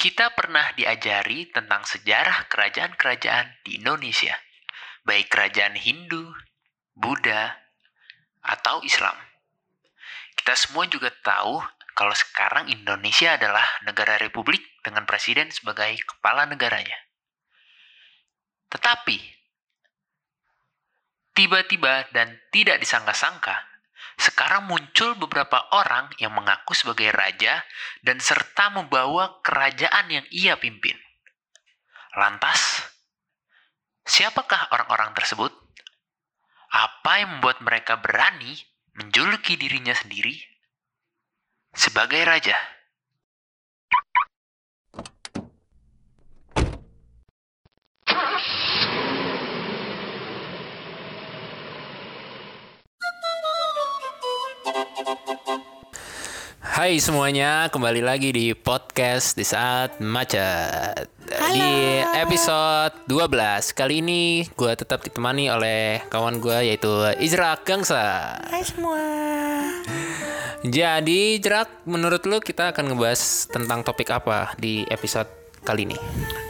Kita pernah diajari tentang sejarah kerajaan-kerajaan di Indonesia, baik kerajaan Hindu, Buddha, atau Islam. Kita semua juga tahu kalau sekarang Indonesia adalah negara republik dengan presiden sebagai kepala negaranya. Tetapi, tiba-tiba dan tidak disangka-sangka, sekarang muncul beberapa orang yang mengaku sebagai raja dan serta membawa kerajaan yang ia pimpin. Lantas, siapakah orang-orang tersebut? Apa yang membuat mereka berani menjuluki dirinya sendiri sebagai raja? Hai semuanya, kembali lagi di podcast di saat macet. Di episode 12 kali ini gue tetap ditemani oleh kawan gue yaitu Izrak Gangsa. Hai semua. Jadi Izrak, menurut lu kita akan ngebahas tentang topik apa di episode kali ini?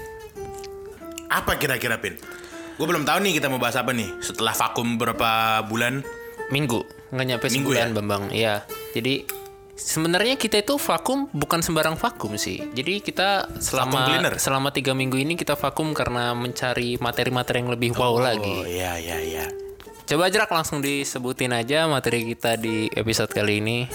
Apa kira-kira, Pin? Gue belum tahu nih kita mau bahas apa nih setelah vakum berapa bulan. Minggu, nggak nyampe Minggu sebulan ya? Bambang. Iya, jadi sebenarnya kita itu vakum bukan sembarang vakum sih. Jadi kita Vakum cleaner? selama 3 minggu ini kita vakum karena mencari materi-materi yang lebih wow lagi. Oh iya. Coba Jerak langsung disebutin aja materi kita di episode kali ini.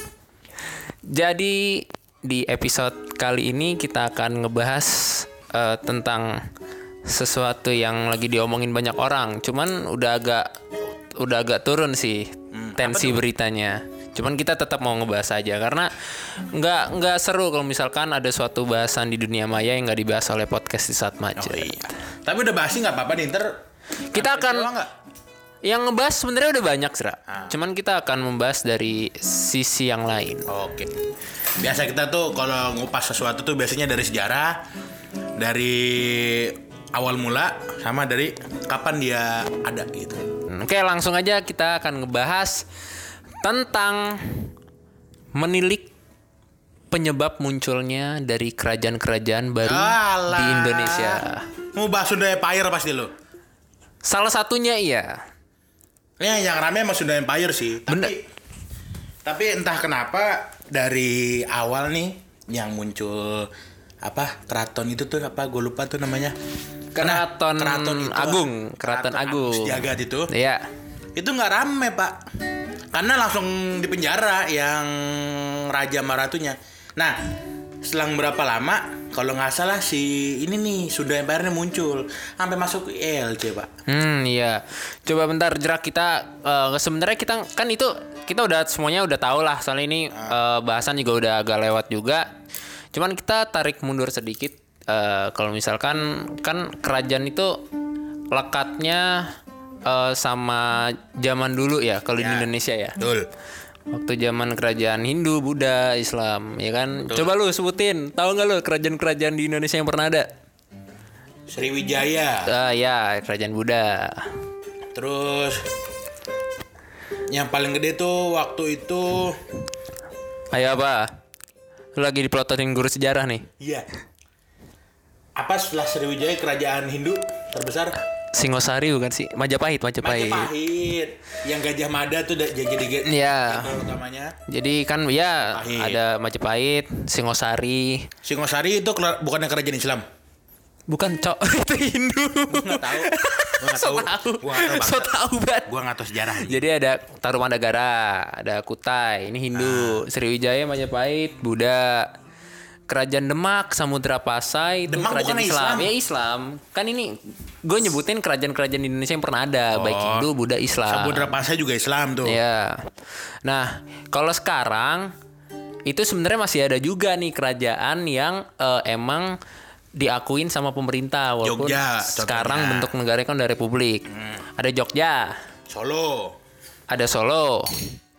Jadi di episode kali ini kita akan ngebahas tentang sesuatu yang lagi diomongin banyak orang. Cuman udah agak turun sih tensi beritanya. Cuman kita tetap mau ngebahas aja karena nggak seru kalau misalkan ada suatu bahasan di dunia maya yang nggak dibahas oleh podcast di saat macet. Oh iya. Tapi udah bahas sih nggak apa-apa nih, ntar Kita akan nggak? yang ngebahas sebenarnya udah banyak Sra. Cuman kita akan membahas dari sisi yang lain. Oke. Biasa kita tuh kalau ngupas sesuatu tuh biasanya dari sejarah, dari awal mula, sama dari kapan dia ada gitu. Oke, langsung aja kita akan ngebahas tentang menilik penyebab munculnya dari kerajaan-kerajaan baru di Indonesia. Mau bahas Sunda Empire pasti lo. Salah satunya iya. Ya, yang rame emang Sunda Empire sih. Bener. Tapi entah kenapa dari awal nih yang muncul apa keraton itu tuh apa gue lupa tuh namanya. Keraton itu, Agung, Keraton Agung. Setiagat itu. Iya. Itu nggak rame pak, karena langsung dipenjara yang Raja Maratunya. Nah, selang berapa lama, kalau nggak salah si ini nih Sunda Empire muncul, sampai masuk ILC pak. Iya. Coba bentar Jerak, kita sebenarnya kita kan itu kita udah semuanya udah tahu lah, soalnya ini bahasan juga udah agak lewat juga. Cuman kita tarik mundur sedikit. Kalau misalkan kan kerajaan itu lekatnya sama zaman dulu ya kalau di Indonesia ya. Betul. Waktu zaman kerajaan Hindu, Buddha, Islam, ya kan. Betul. Coba lu sebutin, tahu nggak lu kerajaan-kerajaan di Indonesia yang pernah ada? Sriwijaya. Ya, kerajaan Buddha. Terus yang paling gede tuh waktu itu. Ayo apa? Lu lagi dipelototin guru sejarah nih. Iya. Apa setelah Sriwijaya kerajaan Hindu terbesar? Singosari bukan sih? Majapahit. Majapahit. Yang Gajah Mada tuh jadi Iya. utamanya. Jadi kan ya Majapahit. ada Majapahit, Singosari. Singosari itu bukannya kerajaan Islam? Bukan, Cok. Itu Hindu. Nggak tahu. Gua nggak tahu. So tahu banget. Gua nggak tahu sejarah. Jadi ada Tarumanagara, ada Kutai, ini Hindu, Sriwijaya, Majapahit, Buddha. Kerajaan Demak, Samudra Pasai itu Demak kerajaan bukan Islam. Islam. Ya Islam. Kan ini gue nyebutin kerajaan-kerajaan di Indonesia yang pernah ada, baik Hindu, Buddha, Islam. Samudra Pasai juga Islam tuh. Iya. Nah, kalau sekarang itu sebenarnya masih ada juga nih kerajaan yang emang diakuin sama pemerintah walaupun Jogja, sekarang contohnya. bentuk negaranya kan udah republik. Ada Jogja, Solo. ada Solo,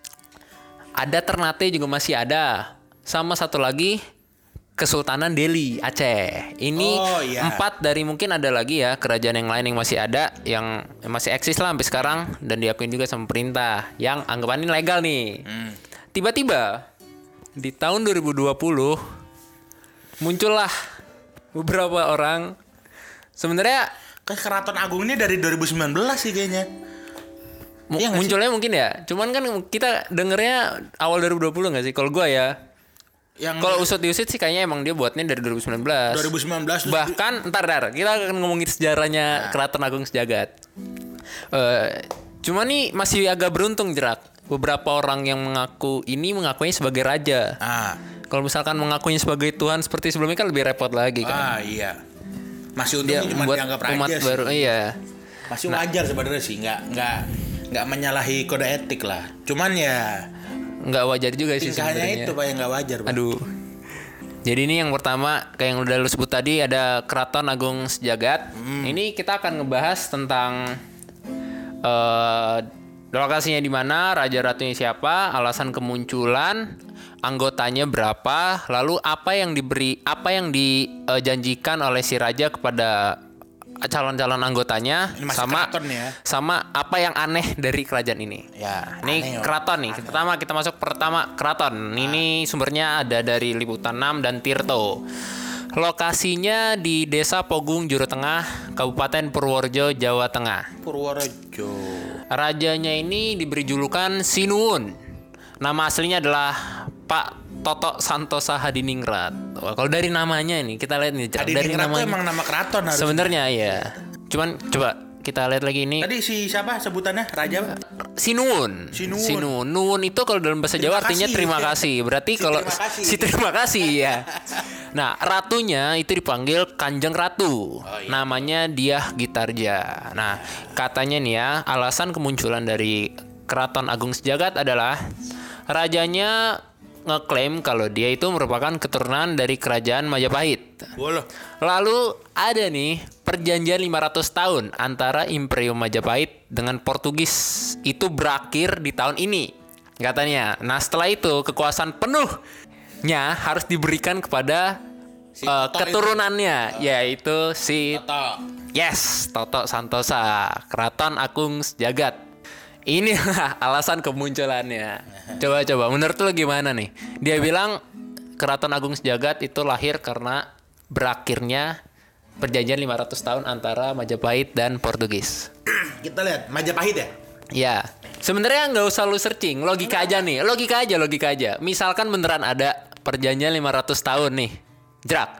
ada Ternate juga masih ada, sama satu lagi Kesultanan Delhi, Aceh. Ini Oh, iya. 4 dari mungkin ada lagi ya kerajaan yang lain yang masih ada, yang masih eksis lah sampai sekarang dan diakuin juga sama pemerintah, yang anggapannya legal nih. Tiba-tiba di tahun 2020 muncullah beberapa orang sebenarnya Kayak Keraton Agung ini dari 2019 sih kayaknya. Iya nggak sih? munculnya mungkin ya. Cuman kan kita dengernya awal 2020 nggak sih? Kalau gua ya. Yang Kalau usut diusut sih kayaknya emang dia buatnya dari 2019. 2019 terus Bahkan ntar kita akan ngomongin sejarahnya Keraton Agung Sejagat. Cuma nih masih agak beruntung Jerak. Beberapa orang yang mengakuinya sebagai raja. Kalau misalkan mengakuinya sebagai Tuhan seperti sebelumnya kan lebih repot lagi kan. Iya. Masih Dia untungnya cuma buat dianggap umat raja sih. baru, iya. Masih wajar sebenarnya sih, nggak menyalahi kode etik lah. Cuman ya Nggak wajar juga sih tingkahnya sebenarnya. itu Pak yang nggak wajar, Pak. Aduh. Jadi ini yang pertama kayak yang udah lu sebut tadi ada Keraton Agung Sejagat. Ini kita akan ngebahas tentang lokasinya di mana, raja ratunya siapa, alasan kemunculan, anggotanya berapa, lalu apa yang dijanjikan oleh si raja kepada calon-calon anggotanya, Ini masih keraton ya. sama apa yang aneh dari kerajaan ini. Ya, Aneh, ini ya. keraton nih. Pertama kita masuk keraton. Ini sumbernya ada dari Liputan 6 dan Tirto. Lokasinya di Desa Pogung, Juru Tengah, Kabupaten Purworejo, Jawa Tengah. Purworejo. Rajanya ini diberi julukan Sinuwun. Nama aslinya adalah Pak Toto Santosa Hadiningrat. Wah, kalau dari namanya nih kita lihat nih dari Hadiningrat itu namanya. emang nama keraton harusnya. Sebenarnya ya. Cuman coba kita lihat lagi ini. Tadi si siapa sebutannya? Raja Pak? Sinuwun. Sinuwun. Nuwun itu kalau dalam bahasa Jawa artinya terima kasih. Berarti Si kalau terima kasih. si terima kasih ya. Nah, ratunya itu dipanggil Kanjeng Ratu. iya. Namanya Dyah Gitarja. Nah, katanya nih ya, alasan kemunculan dari Keraton Agung Sejagat adalah rajanya ngeklaim kalau dia itu merupakan keturunan dari kerajaan Majapahit. Boleh. Lalu ada nih perjanjian 500 tahun antara Imperium Majapahit dengan Portugis itu berakhir di tahun ini katanya. Nah setelah itu kekuasaan penuhnya harus diberikan kepada Si Toto keturunannya yaitu si Toto. Toto Santosa, Keraton Agung Sejagat. Ini alasan kemunculannya. Coba menurut lu gimana nih? Dia bilang Keraton Agung Sejagat itu lahir karena berakhirnya perjanjian 500 tahun antara Majapahit dan Portugis. Kita lihat Majapahit ya. Ya, sebenarnya nggak usah lu searching, logika aja nih, logika aja. Misalkan beneran ada perjanjian 500 tahun nih, Jerak.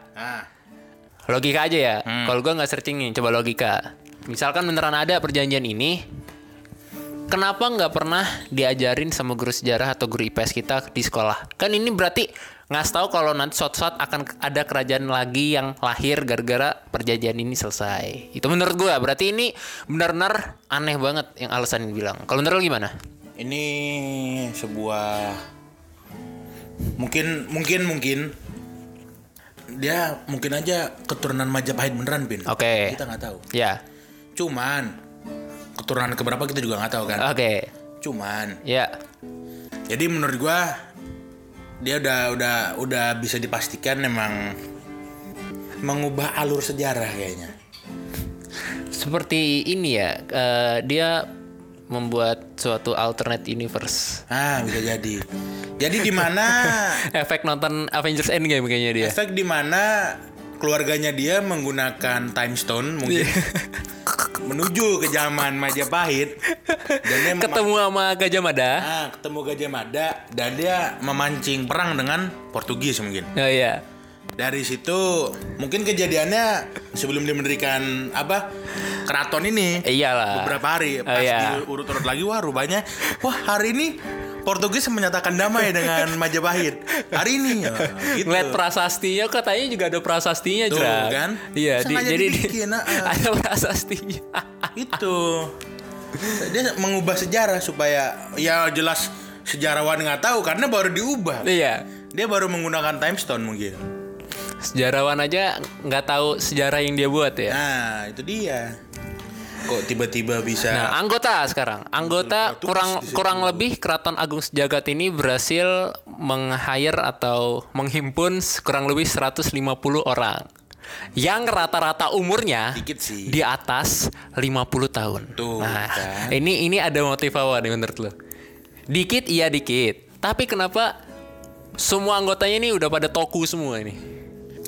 Logika aja ya. Kalau gua nggak searching nih, coba logika. Misalkan beneran ada perjanjian ini, kenapa nggak pernah diajarin sama guru sejarah atau guru IPS kita di sekolah? Kan ini berarti ngasih tahu kalau nanti suatu saat akan ada kerajaan lagi yang lahir gara-gara perjanjian ini selesai. Itu menurut gue. Berarti ini benar-benar aneh banget yang alasan ini bilang. Kalau menurut lo gimana? Ini sebuah mungkin dia mungkin aja keturunan Majapahit beneran, Bin. Oke. Kita nggak tahu. Ya. Cuman keturunan keberapa kita juga nggak tahu kan. Oke. Cuman Ya. jadi menurut gua dia udah bisa dipastikan memang mengubah alur sejarah kayaknya. Seperti ini ya. Dia membuat suatu alternate universe. Bisa jadi. Jadi di mana Efek nonton Avengers Endgame kayaknya dia. efek di mana keluarganya dia menggunakan time stone mungkin menuju ke zaman Majapahit dan dia Ketemu sama Gajah Mada. ketemu Gajah Mada dan dia memancing perang dengan Portugis mungkin. Oh iya. Dari situ mungkin kejadiannya sebelum dia mendirikan keraton ini Iyalah. beberapa hari pas Iya. diurut-urut lagi wah hari ini Portugis menyatakan damai dengan Majapahit hari ini gitu. Ngeliat prasastinya katanya juga ada prasastinya Tuh, Jrak. kan? Iya, Sengaja jadi dibikin, ada prasastinya. Itu dia mengubah sejarah supaya ya jelas sejarawan nggak tahu karena baru diubah. Iya. Dia baru menggunakan time stone mungkin. Sejarawan aja nggak tahu sejarah yang dia buat ya. Nah itu dia. Kok tiba-tiba bisa? Nah, anggota sekarang. Anggota kurang lebih Keraton Agung Sejagat ini berhasil meng-hire atau menghimpun kurang lebih 150 orang. Yang rata-rata umurnya Dikit sih. di atas 50 tahun. Tuh, Nah, kan. ini ada motif apa nih menurut lo? Dikit dikit. Tapi kenapa semua anggotanya ini udah pada toku semua ini?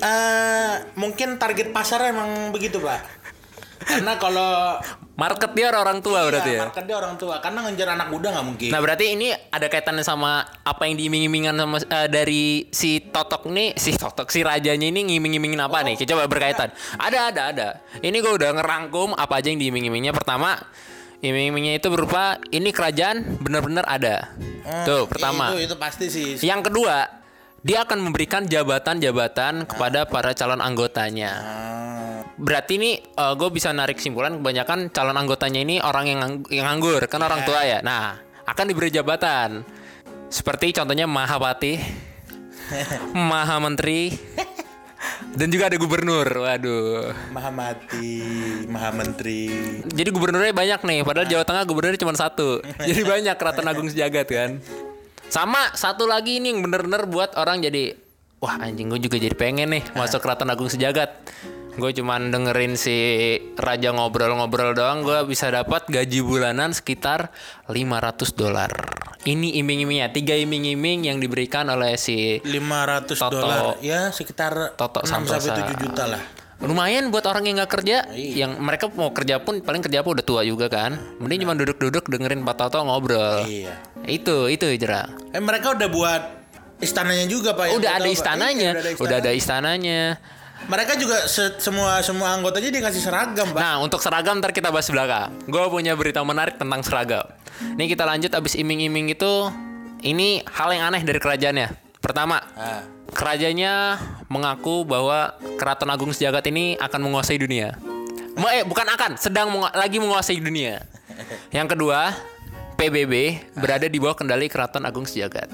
Mungkin target pasar emang begitu, Pak. Karena kalau Market dia orang tua berarti ya. market dia orang tua. Karena ngejar anak muda nggak mungkin. Nah berarti ini ada kaitannya sama apa yang diiming-imingan sama dari si rajanya ini ngiming-imingin apa nih? Kita coba berkaitan. Ada. Ini gue udah ngerangkum apa aja yang diiming-imingnya. Pertama, iming-imingnya itu berupa ini kerajaan benar-benar ada. Tuh pertama. Itu pasti sih. Yang kedua, dia akan memberikan jabatan-jabatan kepada para calon anggotanya. Berarti ini gue bisa narik kesimpulan kebanyakan calon anggotanya ini orang yang nganggur kan orang tua ya. Nah akan diberi jabatan seperti contohnya Mahapati, Maha Menteri, dan juga ada gubernur. Waduh. Maha Menteri. Jadi gubernurnya banyak nih. Padahal Jawa Tengah gubernurnya cuma satu. Jadi banyak Keraton Agung Sejagat kan. Sama satu lagi ini yang bener-bener buat orang jadi wah anjing gue juga jadi pengen nih masuk Keraton Agung Sejagat. Gue cuman dengerin si raja ngobrol-ngobrol doang, gue bisa dapat gaji bulanan sekitar $500. Ini iming-imingnya, 3 iming-iming yang diberikan oleh si $500. Ya sekitar Toto 6-7 juta lah. Lumayan buat orang yang nggak kerja, yang mereka mau kerja pun paling kerja pun udah tua juga kan. Mending cuma duduk-duduk dengerin Pak Toto ngobrol. Iya. Itu Jera. Mereka udah buat istananya juga, Pak. Udah ada istananya. Udah ada istananya. Mereka juga semua anggotanya dikasih seragam, Pak. Nah, untuk seragam ntar kita bahas belakang. Gue punya berita menarik tentang seragam. Nih kita lanjut abis iming-iming itu. Ini hal yang aneh dari kerajaannya. Pertama, kerajaannya mengaku bahwa Keraton Agung Sejagat ini akan menguasai dunia. Bukan akan, lagi menguasai dunia. Yang kedua, PBB berada di bawah kendali Keraton Agung Sejagat.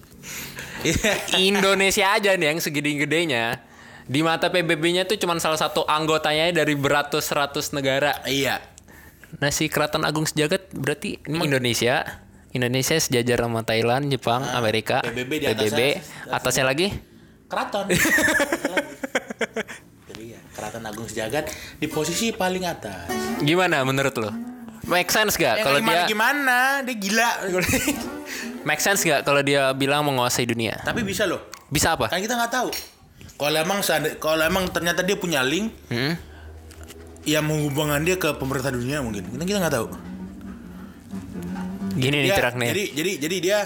Indonesia aja nih yang segede-gedenya. Di mata PBB-nya tuh cuma salah satu anggotanya dari beratus-ratus negara. Iya. Nah si Keraton Agung Sejagat berarti ini Indonesia sejajar sama Thailand, Jepang, Amerika. PBB atasnya lagi Keraton. Jadi ya, Keraton Agung Sejagat di posisi paling atas. Gimana menurut lo? Make sense gak kalau dia? Gimana? Dia gila. Make sense gak kalau dia bilang menguasai dunia? Tapi bisa loh. Bisa apa? Kan kita nggak tahu. Kalau emang ternyata dia punya link yang menghubungkan dia ke pemerintah dunia mungkin. Kita nggak tahu. Gini nih cerak nih. Jadi dia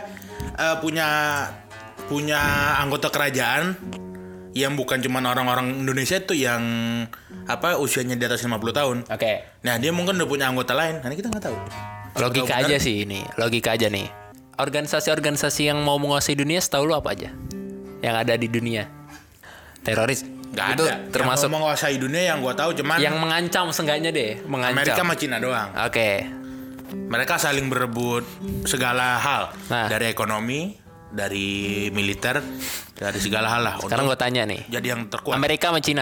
punya anggota kerajaan yang bukan cuma orang-orang Indonesia tuh yang usianya di atas 50 tahun. Oke. Nah, dia mungkin udah punya anggota lain. Nah, kita nggak tahu. Logika aja sih ini. Logika aja nih. Organisasi-organisasi yang mau menguasai dunia setahu lu apa aja? Yang ada di dunia. Teroris. Gak itu ada. Termasuk yang menguasai dunia yang gua tahu cuman yang mengancam seenggaknya deh, Amerika sama Cina doang. Oke. Mereka saling berebut segala hal. Nah. Dari ekonomi, dari militer, dari segala hal lah. Sekarang gue tanya nih. Jadi yang terkuat. Amerika sama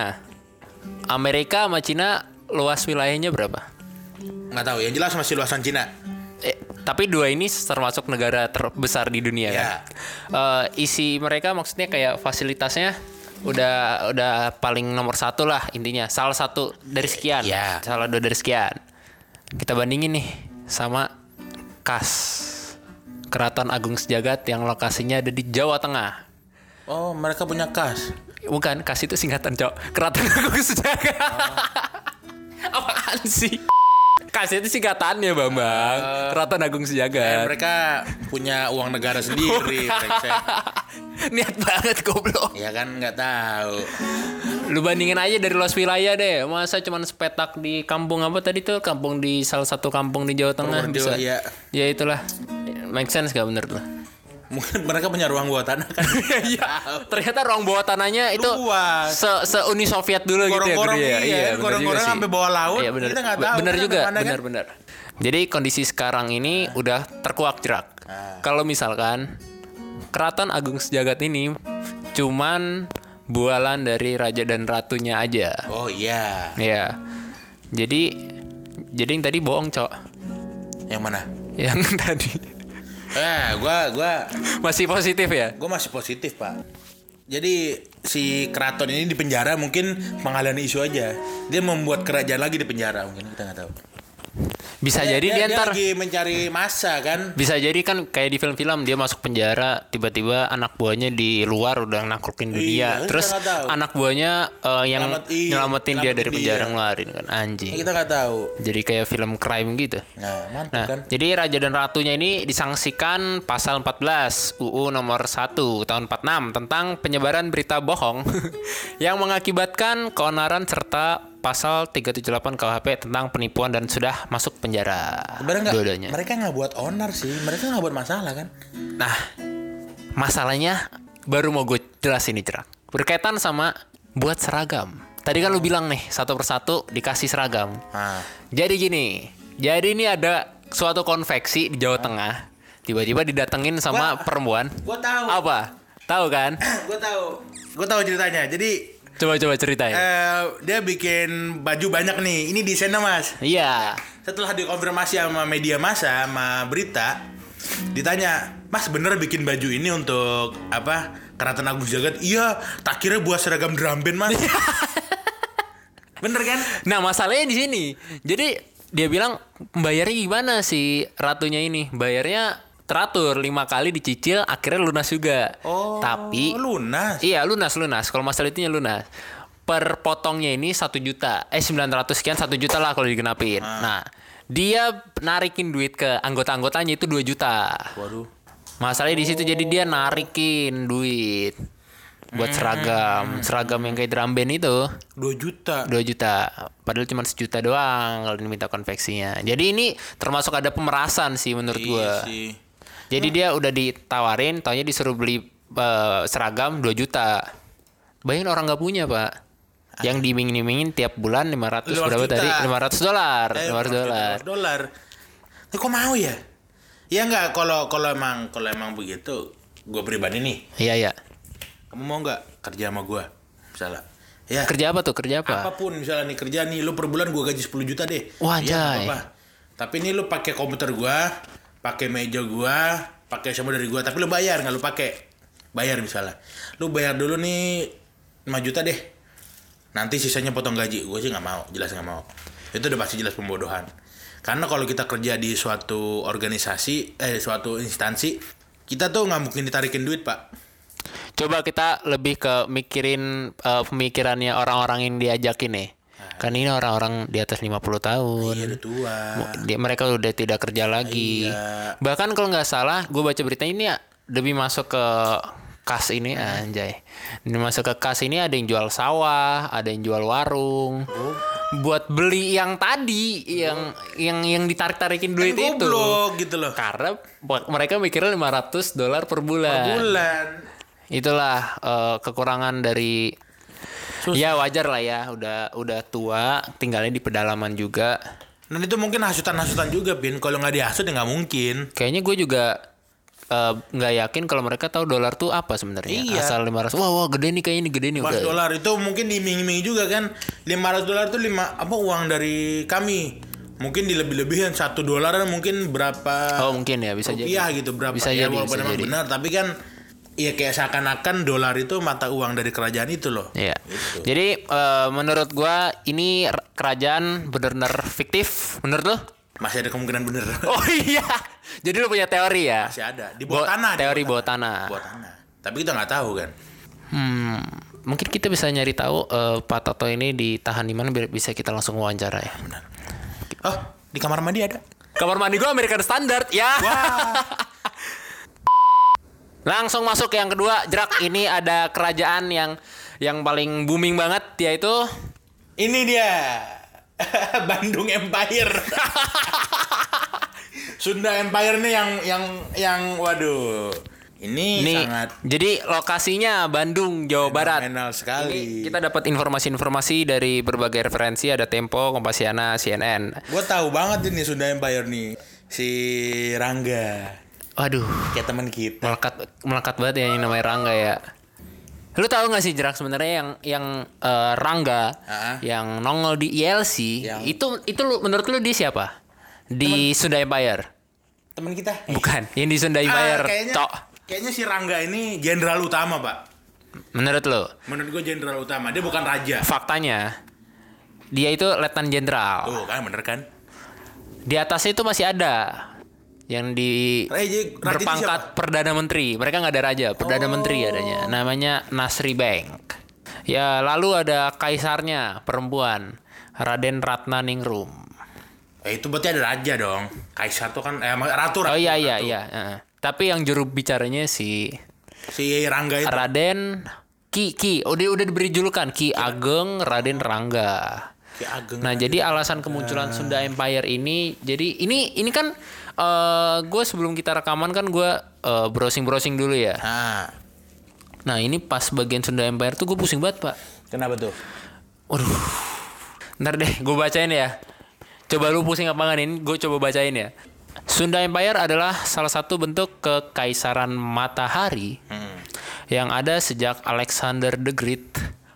Cina luas wilayahnya berapa? Nggak tahu. Yang jelas masih luasan Cina. Tapi dua ini termasuk negara terbesar di dunia kan. Isi mereka maksudnya kayak fasilitasnya udah paling nomor satu lah intinya. Salah satu dari sekian. Salah dua dari sekian. Kita bandingin nih sama KAS. Keraton Agung Sejagat yang lokasinya ada di Jawa Tengah. Oh, mereka punya KAS. Bukan, KAS itu singkatan, Cok. Keraton Agung Sejagat. Apaan sih? KAS itu singkatannya, Bambang. Keraton Agung Sejagat. Mereka punya uang negara sendiri. Niat banget goblok. Ya kan nggak tahu. Lu bandingin aja dari luas wilayah deh. Masa cuman sepetak di kampung apa tadi tuh? Kampung di salah satu kampung di Jawa Tengah bisa. Ya. Ya itulah. Make sense gak bener tuh? Mungkin mereka punya ruang bawah tanah kan. Iya. Ternyata ruang bawah tanahnya itu Uni Soviet dulu gorong-gorong, gitu ya. Iya, gorong-gorong sampai bawah laut. Iya, bener. Kita nggak tahu. Bener juga, kan? bener. Jadi kondisi sekarang ini udah terkuak jerak. Kalau misalkan Keraton Agung Sejagat ini cuman bualan dari raja dan ratunya aja. Oh iya. Iya. Jadi yang tadi bohong, Cok. Yang mana? Yang tadi. Gua masih positif ya? Gua masih positif, Pak. Jadi si keraton ini di penjara mungkin pengalihan isu aja. Dia membuat kerajaan lagi di penjara mungkin, kita nggak tahu. Bisa jadi dia ntar lagi mencari masa kan. bisa jadi kan kayak di film-film dia masuk penjara tiba-tiba anak buahnya di luar udah naklukin dunia. Iya, Terus kita nggak tahu. anak buahnya yang nyelamatin dia dari penjara dia. ngelarin kan anjing. Kita nggak tahu. Jadi kayak film crime gitu. Nah, mantap Nah, kan. jadi Raja dan Ratunya ini disangsikan pasal 14 UU nomor 1 tahun 46 tentang penyebaran berita bohong yang mengakibatkan keonaran serta pasal 378 KUHP tentang penipuan dan sudah masuk penjara. Sebenarnya Dua-duanya. mereka nggak buat onar sih, mereka nggak buat masalah kan. Nah, masalahnya baru mau gue jelasin nih Jerak. Berkaitan sama buat seragam. Tadi kan lu bilang nih satu persatu dikasih seragam. Nah, Jadi gini, jadi ini ada suatu konveksi di Jawa Tengah. Tiba-tiba didatengin sama Wah. perempuan. gue tahu. Apa? Tahu kan? gue tahu ceritanya. Jadi Coba ceritain. dia bikin baju banyak nih. Ini desainnya mas. Iya. Setelah dikonfirmasi sama media massa, sama berita, ditanya, Mas bener bikin baju ini untuk apa? Keraton Agung Jagat? Iya, tak kira buat seragam drum band mas. Bener kan? Nah, masalahnya di sini. Jadi dia bilang bayarnya gimana si ratunya ini? Bayarnya teratur 5 kali dicicil akhirnya lunas juga. Oh, Tapi lunas. iya lunas. Kalau masalah itunya lunas. Per potongnya ini 1 juta. 900 sekian 1 juta lah kalau digenapin. Nah, dia narikin duit ke anggota-anggotanya itu 2 juta. Waduh. Masalahnya di situ jadi dia narikin duit buat seragam yang kayak drum band itu 2 juta. 2 juta. Padahal cuma 1 juta doang kalau diminta konveksinya. Jadi ini termasuk ada pemerasan sih menurut gua. Sih. Jadi dia udah ditawarin, taunya disuruh beli seragam 2 juta. Bayangin orang nggak punya, Pak. Yang dimingin-mingin tiap bulan 500 berapa juta. tadi? 500 dolar. 500 dolar. $500. Kok mau ya? Ya enggak, kalau emang begitu, gue pribadi nih. Iya, iya. Kamu mau nggak kerja sama gue? Misalnya. Ya. Kerja apa tuh? Kerja apa? Apapun misalnya nih kerja nih, lu per bulan gue gaji 10 juta deh. Wah, Iya, nggak anjay. apa-apa. Tapi nih lu pakai komputer gue, pakai meja gue, pakai semua dari gue. Tapi lu bayar nggak lu pakai? Bayar misalnya. Lu bayar dulu nih 5 juta deh. Nanti sisanya potong gaji. Gue sih nggak mau, jelas nggak mau. Itu udah pasti jelas pembodohan. Karena kalau kita kerja di suatu organisasi, suatu instansi, kita tuh nggak mungkin ditarikin duit, Pak. Coba kita lebih ke mikirin pemikirannya orang-orang yang diajakin nih. Kan ini orang-orang di atas 50 tahun. Iya, udah tua. Mereka udah tidak kerja lagi. Iya. Bahkan kalau nggak salah, gue baca berita ini ya lebih masuk ke kas ini anjay. Ini masuk ke kas ini ada yang jual sawah, ada yang jual warung. Buat beli yang tadi yang ditarik-tarikin duit Kan itu. goblok gitu loh. Karena mereka mikirnya $500 per bulan. Bulan. Itulah kekurangan dari ya wajar lah ya, udah tua, tinggalnya di pedalaman juga. Dan itu mungkin hasutan-hasutan juga, Bin. Kalau nggak dihasut ya nggak mungkin. Kayaknya gue juga nggak yakin kalau mereka tahu dolar tuh apa sebenarnya. Iya. Asal 500. Wah gede nih kayaknya ini gede nih. $5 itu mungkin diiming-iming juga kan. $500 tuh uang dari kami. Mungkin dilebih-lebihin $1 mungkin berapa Oh mungkin ya bisa jadi. rupiah gitu berapa Bisa ya jadi, walaupun bisa emang jadi. benar tapi kan ya kayak seakan-akan dolar itu mata uang dari kerajaan itu loh. Iya. Gitu. Jadi menurut gua ini kerajaan benar-benar fiktif. Menurut lo? Masih ada kemungkinan bener. Oh iya. Jadi lo punya teori ya? Masih ada di bawah tanah. Teori bawah tanah. Bawah tanah. Tapi kita nggak tahu kan. Mungkin kita bisa nyari tahu Pak Toto ini ditahan di mana biar bisa kita langsung wawancara ya. Benar. Oh, di kamar mandi ada. Kamar mandi gua American Standard ya. Wah. Langsung masuk yang kedua, Jerak. Ini ada kerajaan yang paling booming banget yaitu Ini dia. Bandung Empire. Sunda Empire nih yang waduh. Ini sangat jadi lokasinya Bandung, Jawa Barat. fenomenal sekali. Ini kita dapat informasi-informasi dari berbagai referensi, ada Tempo, Kompasiana, CNN. Gue tahu banget ini Sunda Empire nih. Si Rangga. Waduh, Kayak teman kita. melekat banget ya yang namanya Rangga ya. Lu tahu nggak sih Jerak sebenarnya yang Rangga yang nongol di ILC itu menurut lu dia siapa? Di Sunda Empire? Teman kita. Bukan, yang di Sunda Empire. Kayaknya si Rangga ini jenderal utama, Pak. Menurut lu? Menurut gue jenderal utama. Dia bukan raja. Faktanya dia itu letnan jenderal. Tuh kan bener kan? Di atasnya itu masih ada yang berpangkat Perdana Menteri. Mereka nggak ada raja, Perdana Menteri adanya. Namanya Nasri Bank. Ya, lalu ada kaisarnya, perempuan, Raden Ratnaningrum. Itu berarti ada raja dong. Kaisar tuh kan ratu. Oh iya. Tapi yang juru bicaranya si Rangga itu. Raden Ki. Udah diberi julukan Ki Ageng Raden Rangga. Nah, jadi alasan kemunculan Sunda Empire ini, jadi ini kan gue sebelum kita rekaman kan gue browsing dulu ya. Nah, ini pas bagian Sunda Empire tuh gue pusing banget, Pak. Kenapa tuh? Waduh. Ntar deh, gue bacain ya. Coba lu pusing apa nggak ini? Gue coba bacain ya. Sunda Empire adalah salah satu bentuk kekaisaran matahari yang ada sejak Alexander the Great.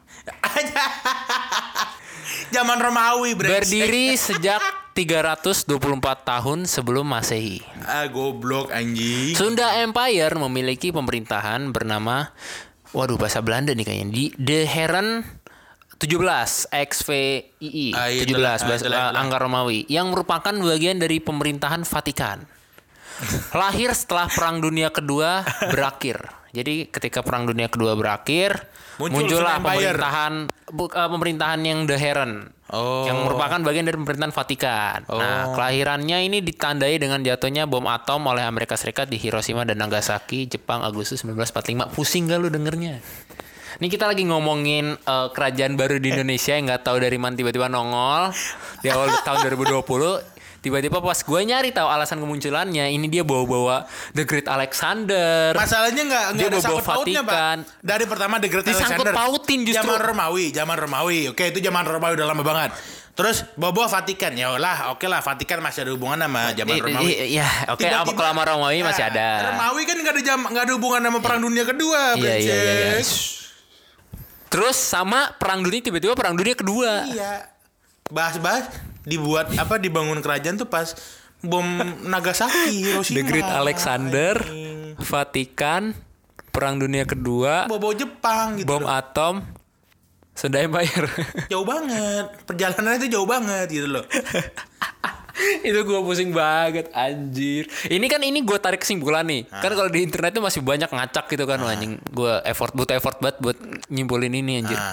Zaman Romawi berdiri sejak 324 tahun sebelum Masehi. Goblok anjing. Sunda Empire memiliki pemerintahan bernama, waduh bahasa Belanda nih kayaknya, di De Heren 17 XVII 17 angka Romawi yang merupakan bagian dari pemerintahan Vatikan. Lahir setelah Perang Dunia Kedua berakhir. Jadi ketika Perang Dunia Kedua berakhir, muncullah pemerintahan yang De Heren, yang merupakan bagian dari pemerintahan Vatikan. Nah, kelahirannya ini ditandai dengan jatuhnya bom atom oleh Amerika Serikat di Hiroshima dan Nagasaki, Jepang, Agustus 1945. Pusing gak lu dengernya? Ini kita lagi ngomongin kerajaan baru di Indonesia yang nggak tahu dari mana tiba-tiba nongol di awal tahun 2020. Tiba-tiba pas gue nyari tahu alasan kemunculannya, ini dia bawa-bawa The Great Alexander. Masalahnya nggak ada sangkut pautnya, Pak. Dari pertama The Great Alexander. Disangkut pautin justru. Zaman Romawi. Oke, itu zaman Romawi udah lama banget. Terus bawa Vatikan, ya lah, oke lah, Vatikan masih ada hubungan sama zaman Romawi. Iya, oke. Apa kalau sama Romawi masih ada? Romawi kan nggak ada hubungan sama Perang Dunia Kedua. Iya. Terus sama Perang Dunia, tiba-tiba Perang Dunia Kedua. Iya. Bahas-bahas dibangun kerajaan tuh pas bom Nagasaki, Hiroshima. The Great Alexander, Vatikan, Perang Dunia Kedua, bawa Jepang gitu. Bom atom, Sunda Empire. Jauh banget. Perjalanannya itu jauh banget gitu loh. Itu gue pusing banget anjir. Ini gue tarik kesimpulan nih. Kan kalau di internet tuh masih banyak ngacak gitu kan anjing. Gue butuh effort banget buat nyimpulin ini anjir.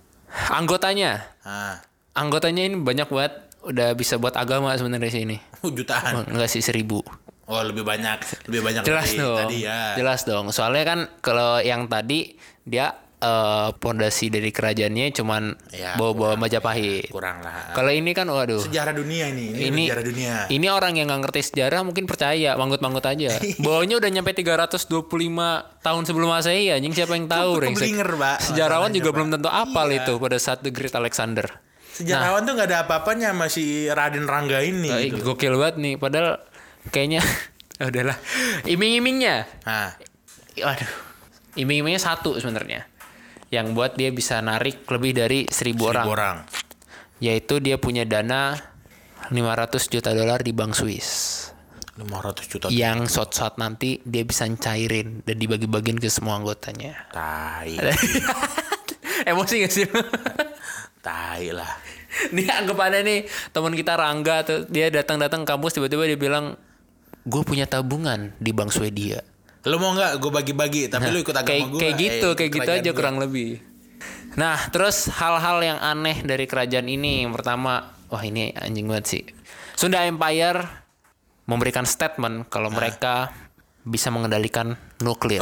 Anggotanya ini banyak banget. Udah bisa buat agama sebenarnya sih ini. Jutaan. Enggak sih 1,000. Oh, lebih banyak Jelas dong. Tadi ya. Jelas dong. Soalnya kan kalau yang tadi dia pondasi dari kerajaannya cuman bawa-bawa Majapahit. Kurang lah. Kalau ini kan waduh. Sejarah dunia ini sejarah dunia. Ini orang yang nggak ngerti sejarah mungkin percaya, manggut-manggut aja. Bawahnya udah nyampe 325 tahun sebelum Masehi anjing, siapa yang tahu, Sejarawan juga belum tentu apal itu pada saat The Great Alexander. Sejarawan tuh nggak ada apa-apanya sama si Raden Rangga ini. Gitu. Gokil banget nih, padahal kayaknya udahlah. Iming-imingnya. Waduh. Iming-imingnya satu sebenarnya. Yang buat dia bisa narik lebih dari 1.000 orang. Yaitu dia punya dana $500 juta di Bank Swiss. 500 juta. Yang suatu saat nanti dia bisa cairin dan dibagi-bagiin ke semua anggotanya. Tai. Emosi gak sih? Tai lah. Nih anggapannya nih teman kita Rangga tuh, dia datang kampus tiba-tiba dia bilang, gue punya tabungan di Bank Swedia. Lo mau nggak gue bagi-bagi tapi lo ikut agama gue. Kayak gitu aja kurang lebih. Nah, terus hal-hal yang aneh dari kerajaan ini, yang pertama, wah ini anjing banget sih. Sunda Empire memberikan statement kalau mereka bisa mengendalikan nuklir.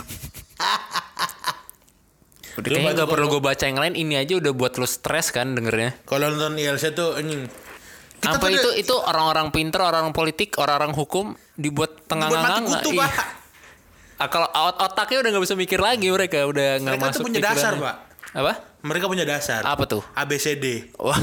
Udah kayaknya gak perlu gue baca yang lain, ini aja udah buat lo stres kan dengernya. Kalau nonton ILC tuh anjing. Apa itu orang-orang pinter, orang-orang politik, orang-orang hukum dibuat tengah-tengah nggak? Iya. Kalau otaknya udah nggak bisa mikir lagi mereka udah nggak masuk. Mereka tuh punya dasar, Pak. Apa? Mereka punya dasar. Apa tuh? ABCD. Wah.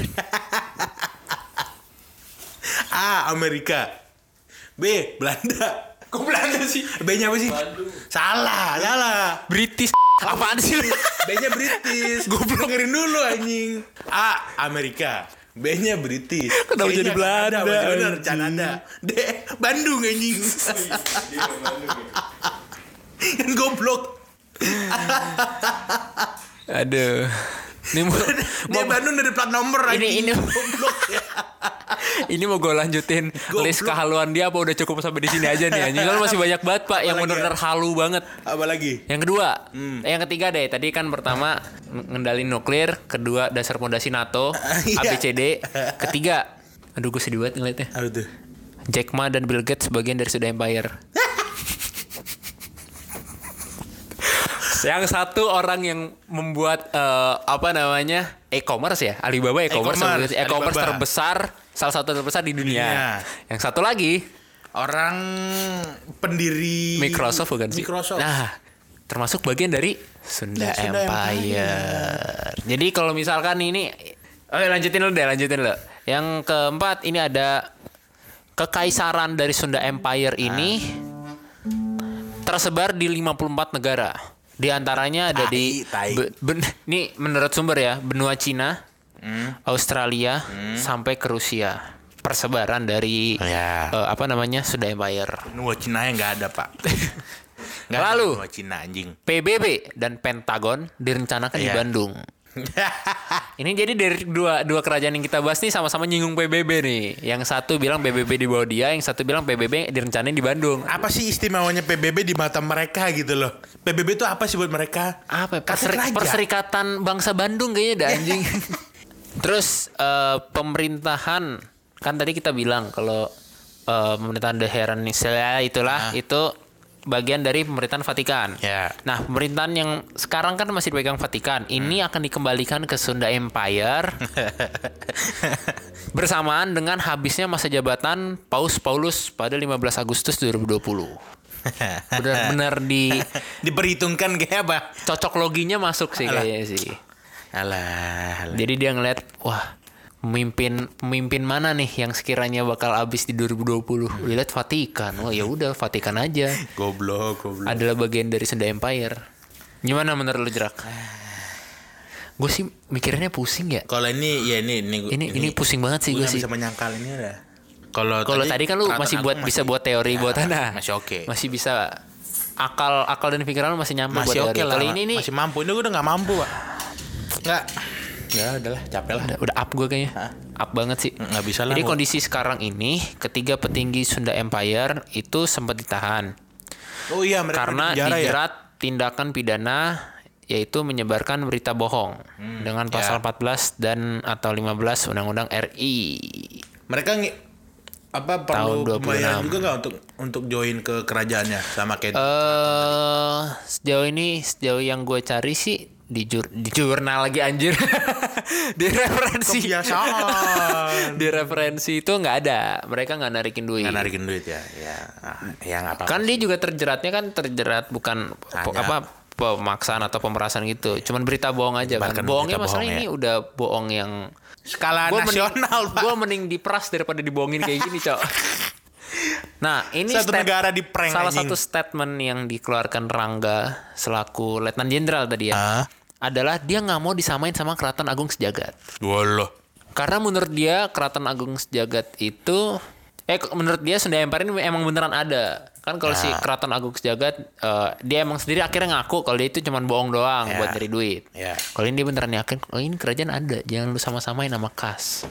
A. Amerika. B. Belanda. Kok Belanda sih? B-nya apa sih? Bandung. Salah. British. Apaan sih? B-nya British. Goblok. Dengerin dulu anjing. A. Amerika. B-nya British. Kenapa jadi Belanda? Bener, Canada. D. Bandung anjing. Kan goblok. Aduh. Ini Bandung dari plat nomor ini goblok ya. Ini mau gue lanjutin list kehaluan dia apa udah cukup sampai di sini aja nih anjing. Soalnya masih banyak banget Pak yang benar-benar halu banget. Apa lagi? Yang kedua, yang ketiga deh. Tadi kan pertama ngendalin nuklir, kedua dasar fondasi NATO, Iya. ABCD, ketiga, aduh gue sedih banget ngeliatnya. Apa tuh? Jack Ma dan Bill Gates sebagian dari Sunda Empire. Yang satu orang yang membuat e-commerce ya, Alibaba e-commerce Alibaba. terbesar, salah satu terbesar di dunia. Dunia. Yang satu lagi Orang pendiri Microsoft bukan sih? Microsoft. Nah, termasuk bagian dari Sunda Ya, Sunda Empire. Jadi kalau misalkan ini, oke lanjutin lu. Yang keempat ini ada kekaisaran dari Sunda Empire ini tersebar di 54 negara. Di antaranya ada Tai. ini menurut sumber ya, benua Cina, Australia, sampai ke Rusia. Persebaran dari Ya. Sunda Empire. Benua Cina yang nggak ada Pak. Nggak ada Lalu benua Cina anjing. PBB dan Pentagon direncanakan di Iya. Bandung. Ini jadi dari dua kerajaan yang kita bahas nih sama-sama nyinggung PBB nih. Yang satu bilang PBB di bawah dia, yang satu bilang PBB direncanain di Bandung. Apa sih istimewanya PBB di mata mereka gitu loh? PBB itu apa sih buat mereka? Apa? Kata raja. Perserikatan Bangsa Bandung kayaknya ada anjing. Terus pemerintahan, kan tadi kita bilang kalau pemerintahan The Heranisa itulah itu bagian dari pemerintahan Vatikan. Ya. Nah, pemerintahan yang sekarang kan masih dipegang Vatikan, ini akan dikembalikan ke Sunda Empire bersamaan dengan habisnya masa jabatan Paus Paulus pada 15 Agustus 2020. Benar-benar Diperhitungkan kayak apa? cocok loginya masuk sih kayaknya sih. Alah. Jadi dia ngeliat, wah, pemimpin mana nih yang sekiranya bakal habis di 2020? Dia lihat Vatikan. Oh ya udah Vatikan aja. Goblok. Adalah bagian dari Sunda Empire. Gimana menurut lu, Jerak? Gue sih mikirnya pusing ya. Kalau ini Ini pusing banget sih gue sih. bisa menyangkal ini udah. Kalau tadi kan lu masih bisa buat teori buat tanah. Masih oke. Masih bisa akal dan pikiran lu masih nyampe buat Masih teori. oke lah. Kalau ini nih masih mampu. Ini gue udah nggak mampu Pak. Nggak. Ya udahlah, capek lah. udah up gue kayaknya. Up banget sih. Nggak bisa lah. Jadi kondisi sekarang ini ketiga petinggi Sunda Empire itu sempat ditahan Oh iya, mereka karena di penjara ya. dijerat tindakan pidana yaitu menyebarkan berita bohong dengan pasal 14 dan atau 15 Undang-Undang RI. Mereka perlu Tahun 26. pembayaran juga nggak untuk join ke kerajaannya sama kayak Sejauh yang gue cari sih di jurnal lagi anjir. Di referensi. kebiasaan. Di referensi itu nggak ada. Mereka nggak narikin duit. Nggak narikin duit ya. Ya nggak apa-apa. Kan dia juga terjerat bukan pemaksaan atau pemerasan gitu. Cuman berita bohong aja kan. Bahkan Bohongnya berita masalah bohong, ini udah bohong yang skala nasional Pak. Gue mending diperas daripada dibohongin kayak gini, Cok. Nah, ini Satu negara di prank salah anjing. satu statement yang dikeluarkan Rangga selaku Letnan Jenderal tadi ya. Adalah dia nggak mau disamain sama Keraton Agung Sejagat. Walah. Karena menurut dia Keraton Agung Sejagat itu menurut dia Sunda Empire ini emang beneran ada. Kan kalau si Keraton Agung Sejagat dia emang sendiri akhirnya ngaku kalau dia itu cuma bohong doang buat cari duit. Kalau ini dia beneran yakin, oh ini kerajaan ada, jangan lu sama-samain sama kas.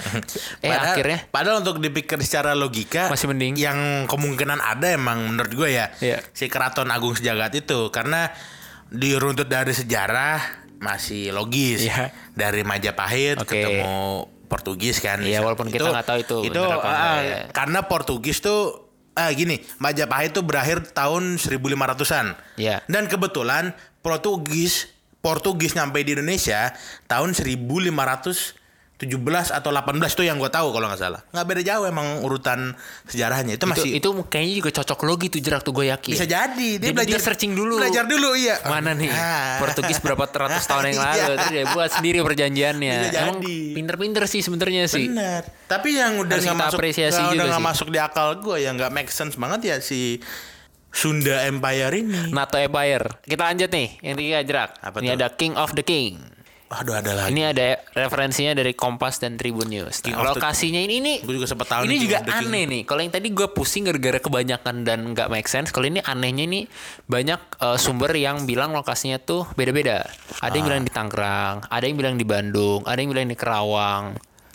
Akhirnya Padahal untuk dipikir secara logika masih mending. Yang kemungkinan ada emang menurut gue ya. Si Keraton Agung Sejagat itu karena diruntut dari sejarah masih logis. Dari Majapahit ketemu Portugis kan. Iya, walaupun kita nggak tahu itu bener apa enggak ya. Karena Portugis tuh gini, Majapahit tuh berakhir tahun 1500-an. Iya. Dan kebetulan Portugis nyampe di Indonesia tahun 1517 atau 18 tuh yang gue tahu kalau nggak salah. Nggak beda jauh emang urutan sejarahnya. Itu masih itu kayaknya juga cocok logi tuh Jerak tuh gue yakin. bisa jadi. Dia Jadi dia searching dulu. Belajar dulu iya. Mana nih Portugis berapa ratus tahun yang lalu. Terus dia buat sendiri perjanjiannya. Bisa Emang jadi. pinter-pinter sih sebenarnya sih. Benar. Tapi yang udah Harus nggak kita masuk, apresiasi udah juga nggak sih. masuk di akal gue ya, nggak make sense banget ya si Sunda Empire ini. NATO Empire. Kita lanjut nih yang ketiga Jerak. Apa Ini tuh? ada King of the King. Aduh ada lagi. Ini ada referensinya dari Kompas dan Tribun News. King Nah, of the- lokasinya ini Gue juga sempat tahu ini nih King juga of the King. aneh nih. Kalau yang tadi gue pusing gara-gara kebanyakan dan nggak make sense. Kalau ini anehnya nih banyak sumber yang bilang lokasinya tuh beda-beda. Ada yang bilang di Tangerang, ada yang bilang di Bandung, ada yang bilang di Kerawang.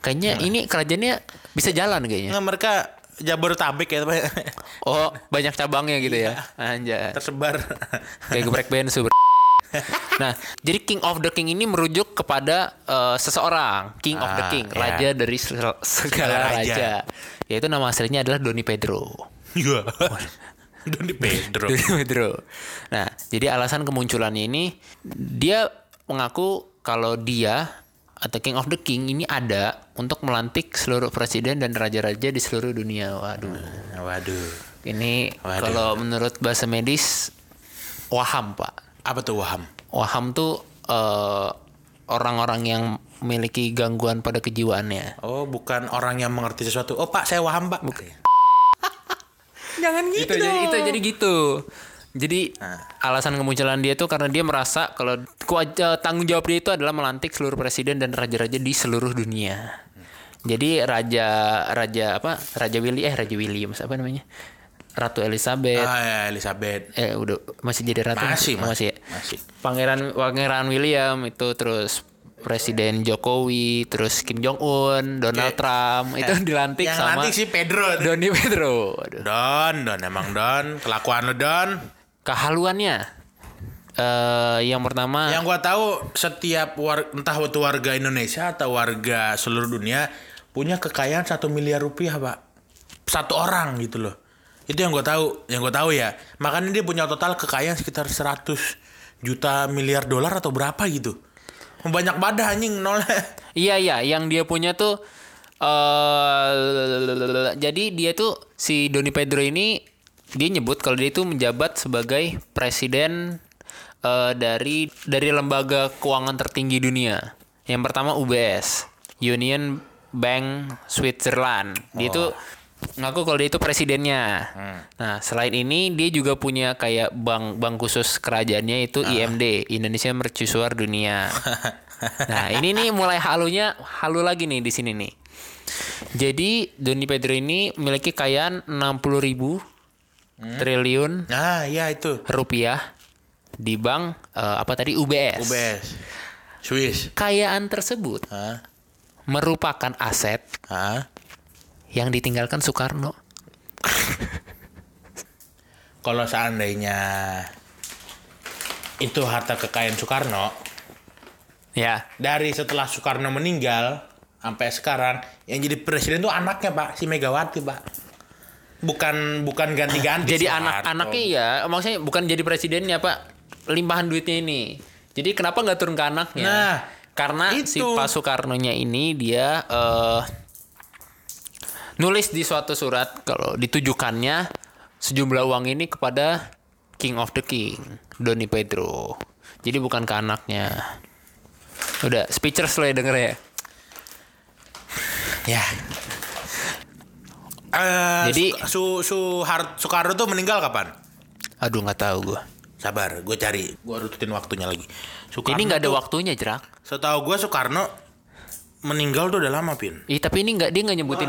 Kayaknya ini kerajaannya bisa jalan kayaknya. Nggak, mereka Jabodetabek ya Pak. Oh, banyak cabangnya gitu ya. Anjay. Tersebar. Kayak geprek bensu. Nah, jadi King of the King ini merujuk kepada seseorang, King of the King, raja dari segala raja. Yaitu nama aslinya adalah Doni Pedro. Iya. Doni Pedro. Doni Pedro. Nah, jadi alasan kemunculannya ini dia mengaku kalau dia atau King of the King ini ada untuk melantik seluruh presiden dan raja-raja di seluruh dunia. Waduh. Ini kalau menurut bahasa medis waham, Pak. Apa tuh waham? Waham tuh orang-orang yang memiliki gangguan pada kejiwaannya. Oh, bukan orang yang mengerti sesuatu. Oh, Pak, saya waham, Pak. Jangan gitu dong. Jadi gitu. Jadi alasan kemunculan dia tuh karena dia merasa kalau tanggung jawab dia itu adalah melantik seluruh presiden dan raja-raja di seluruh dunia. Jadi Raja William apa namanya? Ratu Elizabeth. Ya, Elizabeth. Udah masih jadi ratu. Masih. Pangeran William itu, terus Presiden Jokowi, terus Kim Jong Un, Donald Trump itu dilantik yang sama lantik si Pedro. Doni Pedro. Aduh. Don, kelakuan lu Don. Kehaluannya yang pertama, yang gua tahu setiap entah itu warga Indonesia atau warga seluruh dunia punya kekayaan 1 miliar rupiah, Pak. Satu orang gitu loh. Itu yang gue tahu ya. Makanya dia punya total kekayaan sekitar 100 juta miliar dolar atau berapa gitu. Banyak badah anjing nol. Iya, yang dia punya tuh jadi dia tuh si Doni Pedro ini dia nyebut kalau dia itu menjabat sebagai presiden dari lembaga keuangan tertinggi dunia. Yang pertama UBS, Union Bank Switzerland. Dia itu ngaku kalau dia itu presidennya. Nah, selain ini dia juga punya kayak bank khusus kerajaannya itu IMD, Indonesia Mercusuar Dunia. Nah, ini nih mulai halu lagi nih di sini nih. Jadi Doni Pedro ini memiliki kekayaan 60.000 triliun itu rupiah di bank UBS. Swiss. Kekayaan tersebut merupakan aset yang ditinggalkan Soekarno. Kalau seandainya itu harta kekayaan Soekarno, ya, dari setelah Soekarno meninggal sampai sekarang yang jadi presiden itu anaknya, Pak, si Megawati, Pak. Bukan ganti-ganti. Jadi anak-anaknya ya, maksudnya bukan jadi presidennya, Pak. Limpahan duitnya ini. Jadi kenapa nggak turun ke anaknya? Nah, karena itu. si Pak Soekarno-nya ini dia nulis di suatu surat kalau ditujukannya sejumlah uang ini kepada King of the King, Doni Pedro. Jadi bukan ke anaknya. Udah speechless lo ya denger ya. Ya. Jadi Soekarno tuh meninggal kapan? Aduh, nggak tahu gue. Sabar, gue cari. Gue rututin waktunya lagi. Soekarno Ini nggak ada waktunya, Jerak. Setahu gue Soekarno meninggal tuh udah lama, Pin. Tapi ini dia nggak nyebutin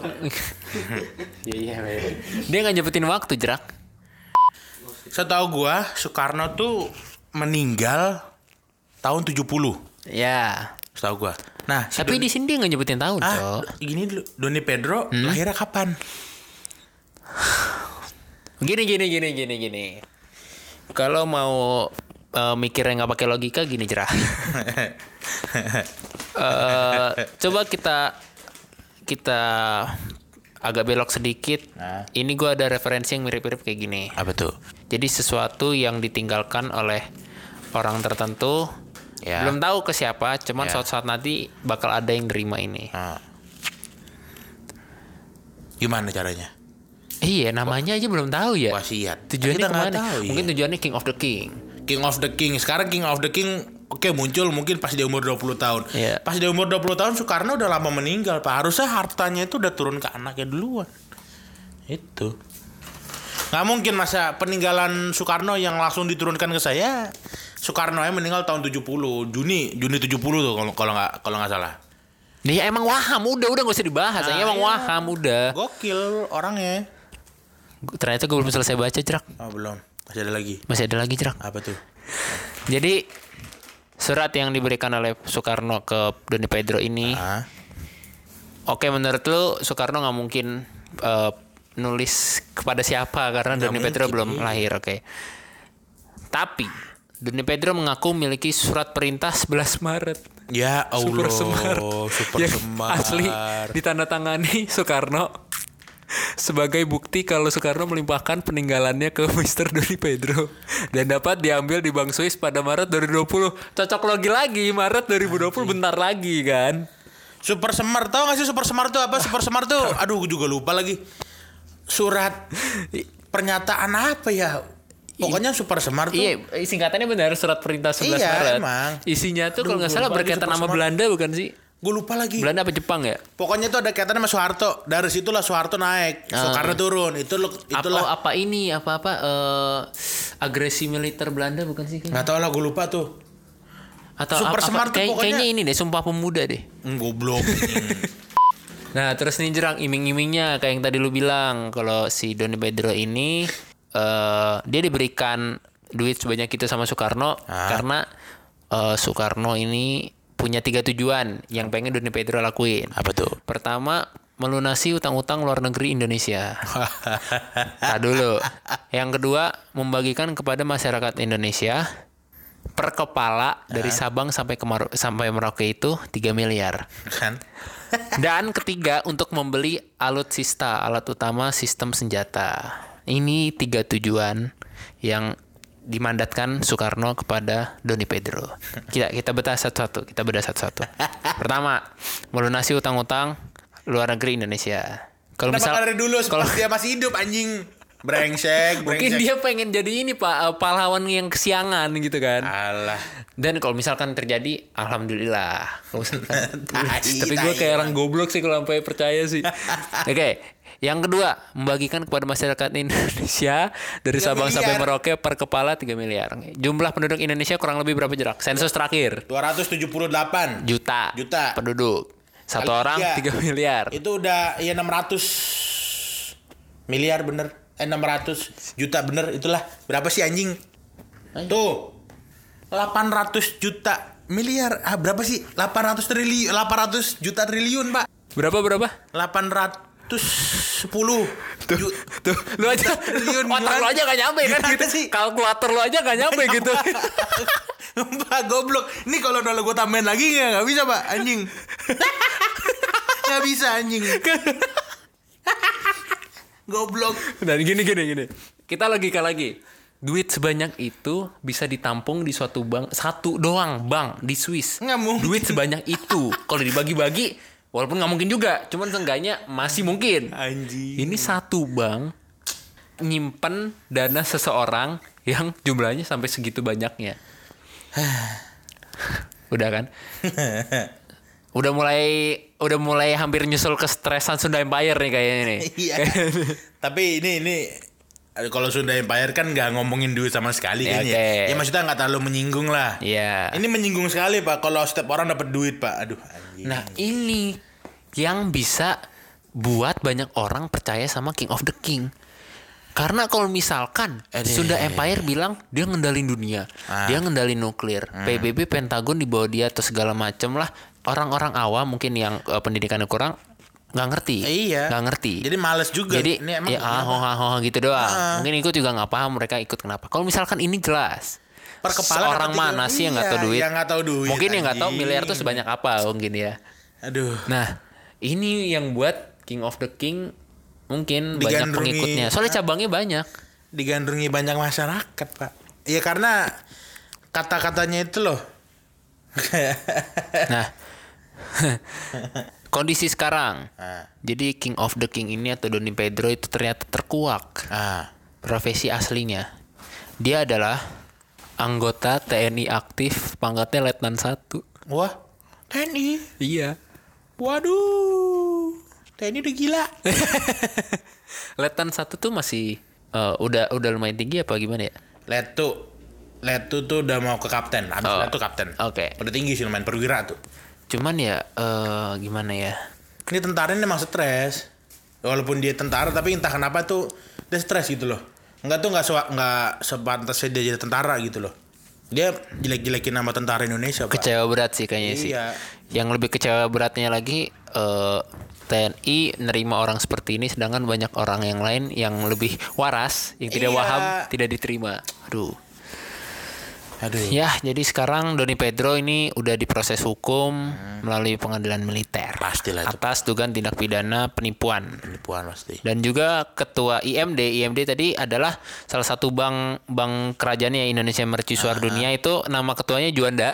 dia nggak nyebutin waktu, Jerak. Setahu gue Soekarno tuh meninggal tahun 70. Ya. Setahu gue. Nah, Tapi di sini dia nggak nyebutin tahun, Cok. Gini dulu, Doni Pedro lahirnya kapan? Gini. Kalau mau mikirnya nggak pakai logika gini, Jerah. Coba kita agak belok sedikit. Ini gue ada referensi yang mirip-mirip kayak gini. Apa tuh? Jadi sesuatu yang ditinggalkan oleh orang tertentu, belum tahu ke siapa, cuman suatu saat nanti bakal ada yang nerima ini. Gimana caranya? Iya, namanya aja belum tahu ya. Wasiat. Tujuannya Kita nggak kemana? tahu, Mungkin iya. tujuannya King of the King. King of the King. Sekarang King of the King muncul mungkin pas dia umur 20 tahun. Iya. Pas dia umur 20 tahun Soekarno udah lama meninggal, Pak. Harusnya hartanya itu udah turun ke anaknya duluan. Itu. Nggak mungkin masa peninggalan Soekarno yang langsung diturunkan ke saya. Soekarno yang meninggal tahun 70. Juni 70 tuh kalau nggak salah. Dia emang waham, udah gak usah dibahas. Emang waham udah. Gokil orangnya. Ternyata gue belum selesai baca, Jerak. Oh, belum. Masih ada lagi, Jerak. Apa tuh? Jadi surat yang diberikan oleh Soekarno ke Doni Pedro ini Oke, menurut lu Soekarno nggak mungkin nulis kepada siapa karena Doni Pedro belum lahir, oke. Tapi Doni Pedro mengaku memiliki surat perintah 11 Maret. Ya Allah, Super Yang Semar. asli ditandatangani Soekarno sebagai bukti kalau Soekarno melimpahkan peninggalannya ke Mr. Doni Pedro dan dapat diambil di Bank Swiss pada Maret 2020. Cocok lagi Maret 2020 bentar lagi kan. Super Semar, tau gak sih Super Semar tuh apa? Super Semar tuh, aduh gue juga lupa lagi. Surat pernyataan apa ya? Pokoknya Super Semar tuh. Iya, singkatannya benar, surat perintah 11 Iya, Maret. emang. Isinya tuh Aduh, kalau nggak gue salah lupa lagi berkaitan Super sama Semar. Belanda bukan sih? Gue lupa lagi. Belanda apa Jepang ya? Pokoknya itu ada kaitannya sama Soeharto. Dari situlah Soeharto naik, Soekarno turun. Itulah. Apa ini? Agresi militer Belanda bukan sih? Nggak tahu lah, gue lupa tuh. Atau Super Semar tuh pokoknya. kayaknya ini deh, Sumpah Pemuda deh. Goblok. Nah, terus nih Jerang, iming-imingnya kayak yang tadi lu bilang, kalau si Doni Pedro ini dia diberikan duit sebanyak itu sama Soekarno karena Soekarno ini punya 3 tujuan yang pengen Doni Pedro lakuin. Apa tuh? Pertama, melunasi utang-utang luar negeri Indonesia. Nah dulu. Yang kedua, membagikan kepada masyarakat Indonesia per kepala dari Sabang sampai Merauke itu 3 miliar. Kan? Dan ketiga, untuk membeli alutsista, alat utama sistem senjata. Ini 3 tujuan yang dimandatkan Soekarno kepada Doni Pedro. Kita bedah satu-satu. Pertama, melunasi utang-utang luar negeri Indonesia. Kalau misal dari dulu pas dia masih hidup anjing. Brengsek. mungkin dia pengen jadi ini Pak, pahlawan yang kesiangan gitu kan. Alah. Dan kalau misalkan terjadi, alhamdulillah. Tapi gue Tai. kayak orang goblok sih kalau sampai percaya sih. Oke. Yang kedua, membagikan kepada masyarakat Indonesia dari 3 Sabang sampai miliar. Merauke per kepala 3 miliar. Jumlah penduduk Indonesia kurang lebih berapa Jerak? Sensus terakhir. 278 Juta. Juta. Penduduk. Satu Kali orang 3. 3 miliar. Itu udah ya 600 miliar bener. 600 juta bener, itulah. Berapa sih anjing? Tuh. 800 juta miliar. Berapa sih? 800 juta triliun, Pak. Berapa? 810 Tuh, lu aja triliun otak lu aja gak nyampe kan Gimana gitu sih? kalkulator lu aja gak nyampe gitu. Pak goblok. Ini kalau nol gue tambahin lagi nggak bisa Pak anjing. Nggak bisa anjing. Goblok. Nah gini. Kita logika lagi. Duit sebanyak itu bisa ditampung di suatu bank, satu doang bank di Swiss. Nggak mungkin. Duit sebanyak itu kalau dibagi-bagi, walaupun nggak mungkin juga, cuman seenggaknya masih mungkin. Anjing. Ini satu bank nyimpen dana seseorang yang jumlahnya sampai segitu banyaknya. Udah kan? Udah mulai hampir nyusul kestresan Sunda Empire nih kayaknya nih. Iya. Tapi ini kalau Sunda Empire kan nggak ngomongin duit sama sekali Ya, kayaknya. oke. Ya maksudnya nggak terlalu menyinggung lah. Iya. Ini menyinggung sekali Pak kalau setiap orang dapat duit Pak. Aduh anjing. Nah ini yang bisa buat banyak orang percaya sama King of the King. Karena kalau misalkan Sunda Empire bilang dia ngendalin dunia, dia ngendalin nuklir, PBB, Pentagon di bawah dia atau segala macem lah, orang-orang awam mungkin yang pendidikannya kurang nggak ngerti, nggak ngerti. Jadi males juga. Jadi ini emang gitu doang. Mungkin ikut juga nggak paham mereka ikut kenapa. Kalau misalkan ini jelas. Per kepala Seorang dapat mana 3, sih yang nggak tahu duit? Yang nggak tahu duit. Mungkin yang nggak tahu anjing. miliar tuh sebanyak apa mungkin ya. Aduh. Nah, ini yang buat King of the King mungkin banyak Digandrungi. pengikutnya. Soalnya cabangnya banyak. Digandrungi banyak masyarakat Pak. Ya karena kata-katanya itu loh. Nah, kondisi sekarang. Ah. Jadi King of the King ini atau Doni Pedro itu ternyata terkuak. Profesi aslinya. Dia adalah anggota TNI aktif, pangkatnya Letnan 1. Wah, TNI. Iya. Waduh. TNI udah gila. Letnan 1 tuh masih udah lumayan tinggi apa gimana ya? Letu tuh udah mau ke kapten. Abis Letu kapten. Oke. Udah tinggi sih lumayan perwira tuh. Cuman ya gimana ya? Ini tentara ini emang stres. Walaupun dia tentara tapi entah kenapa tuh dia stres gitu loh. Enggak sepantasnya dia jadi tentara gitu loh. Dia jelek-jelekin nama tentara Indonesia Pak. Kecewa berat sih kayaknya sih. Iya. Yang lebih kecewa beratnya lagi TNI nerima orang seperti ini, sedangkan banyak orang yang lain yang lebih waras, yang tidak waham, tidak diterima. Aduh. Ya, jadi sekarang Doni Pedro ini udah diproses hukum melalui pengadilan militer. Pastilah itu. Atas dugaan tindak pidana penipuan. Penipuan pasti. Dan juga ketua IMD tadi adalah salah satu bank kerajaan ya Indonesia Mercusuar Dunia, itu nama ketuanya Juanda.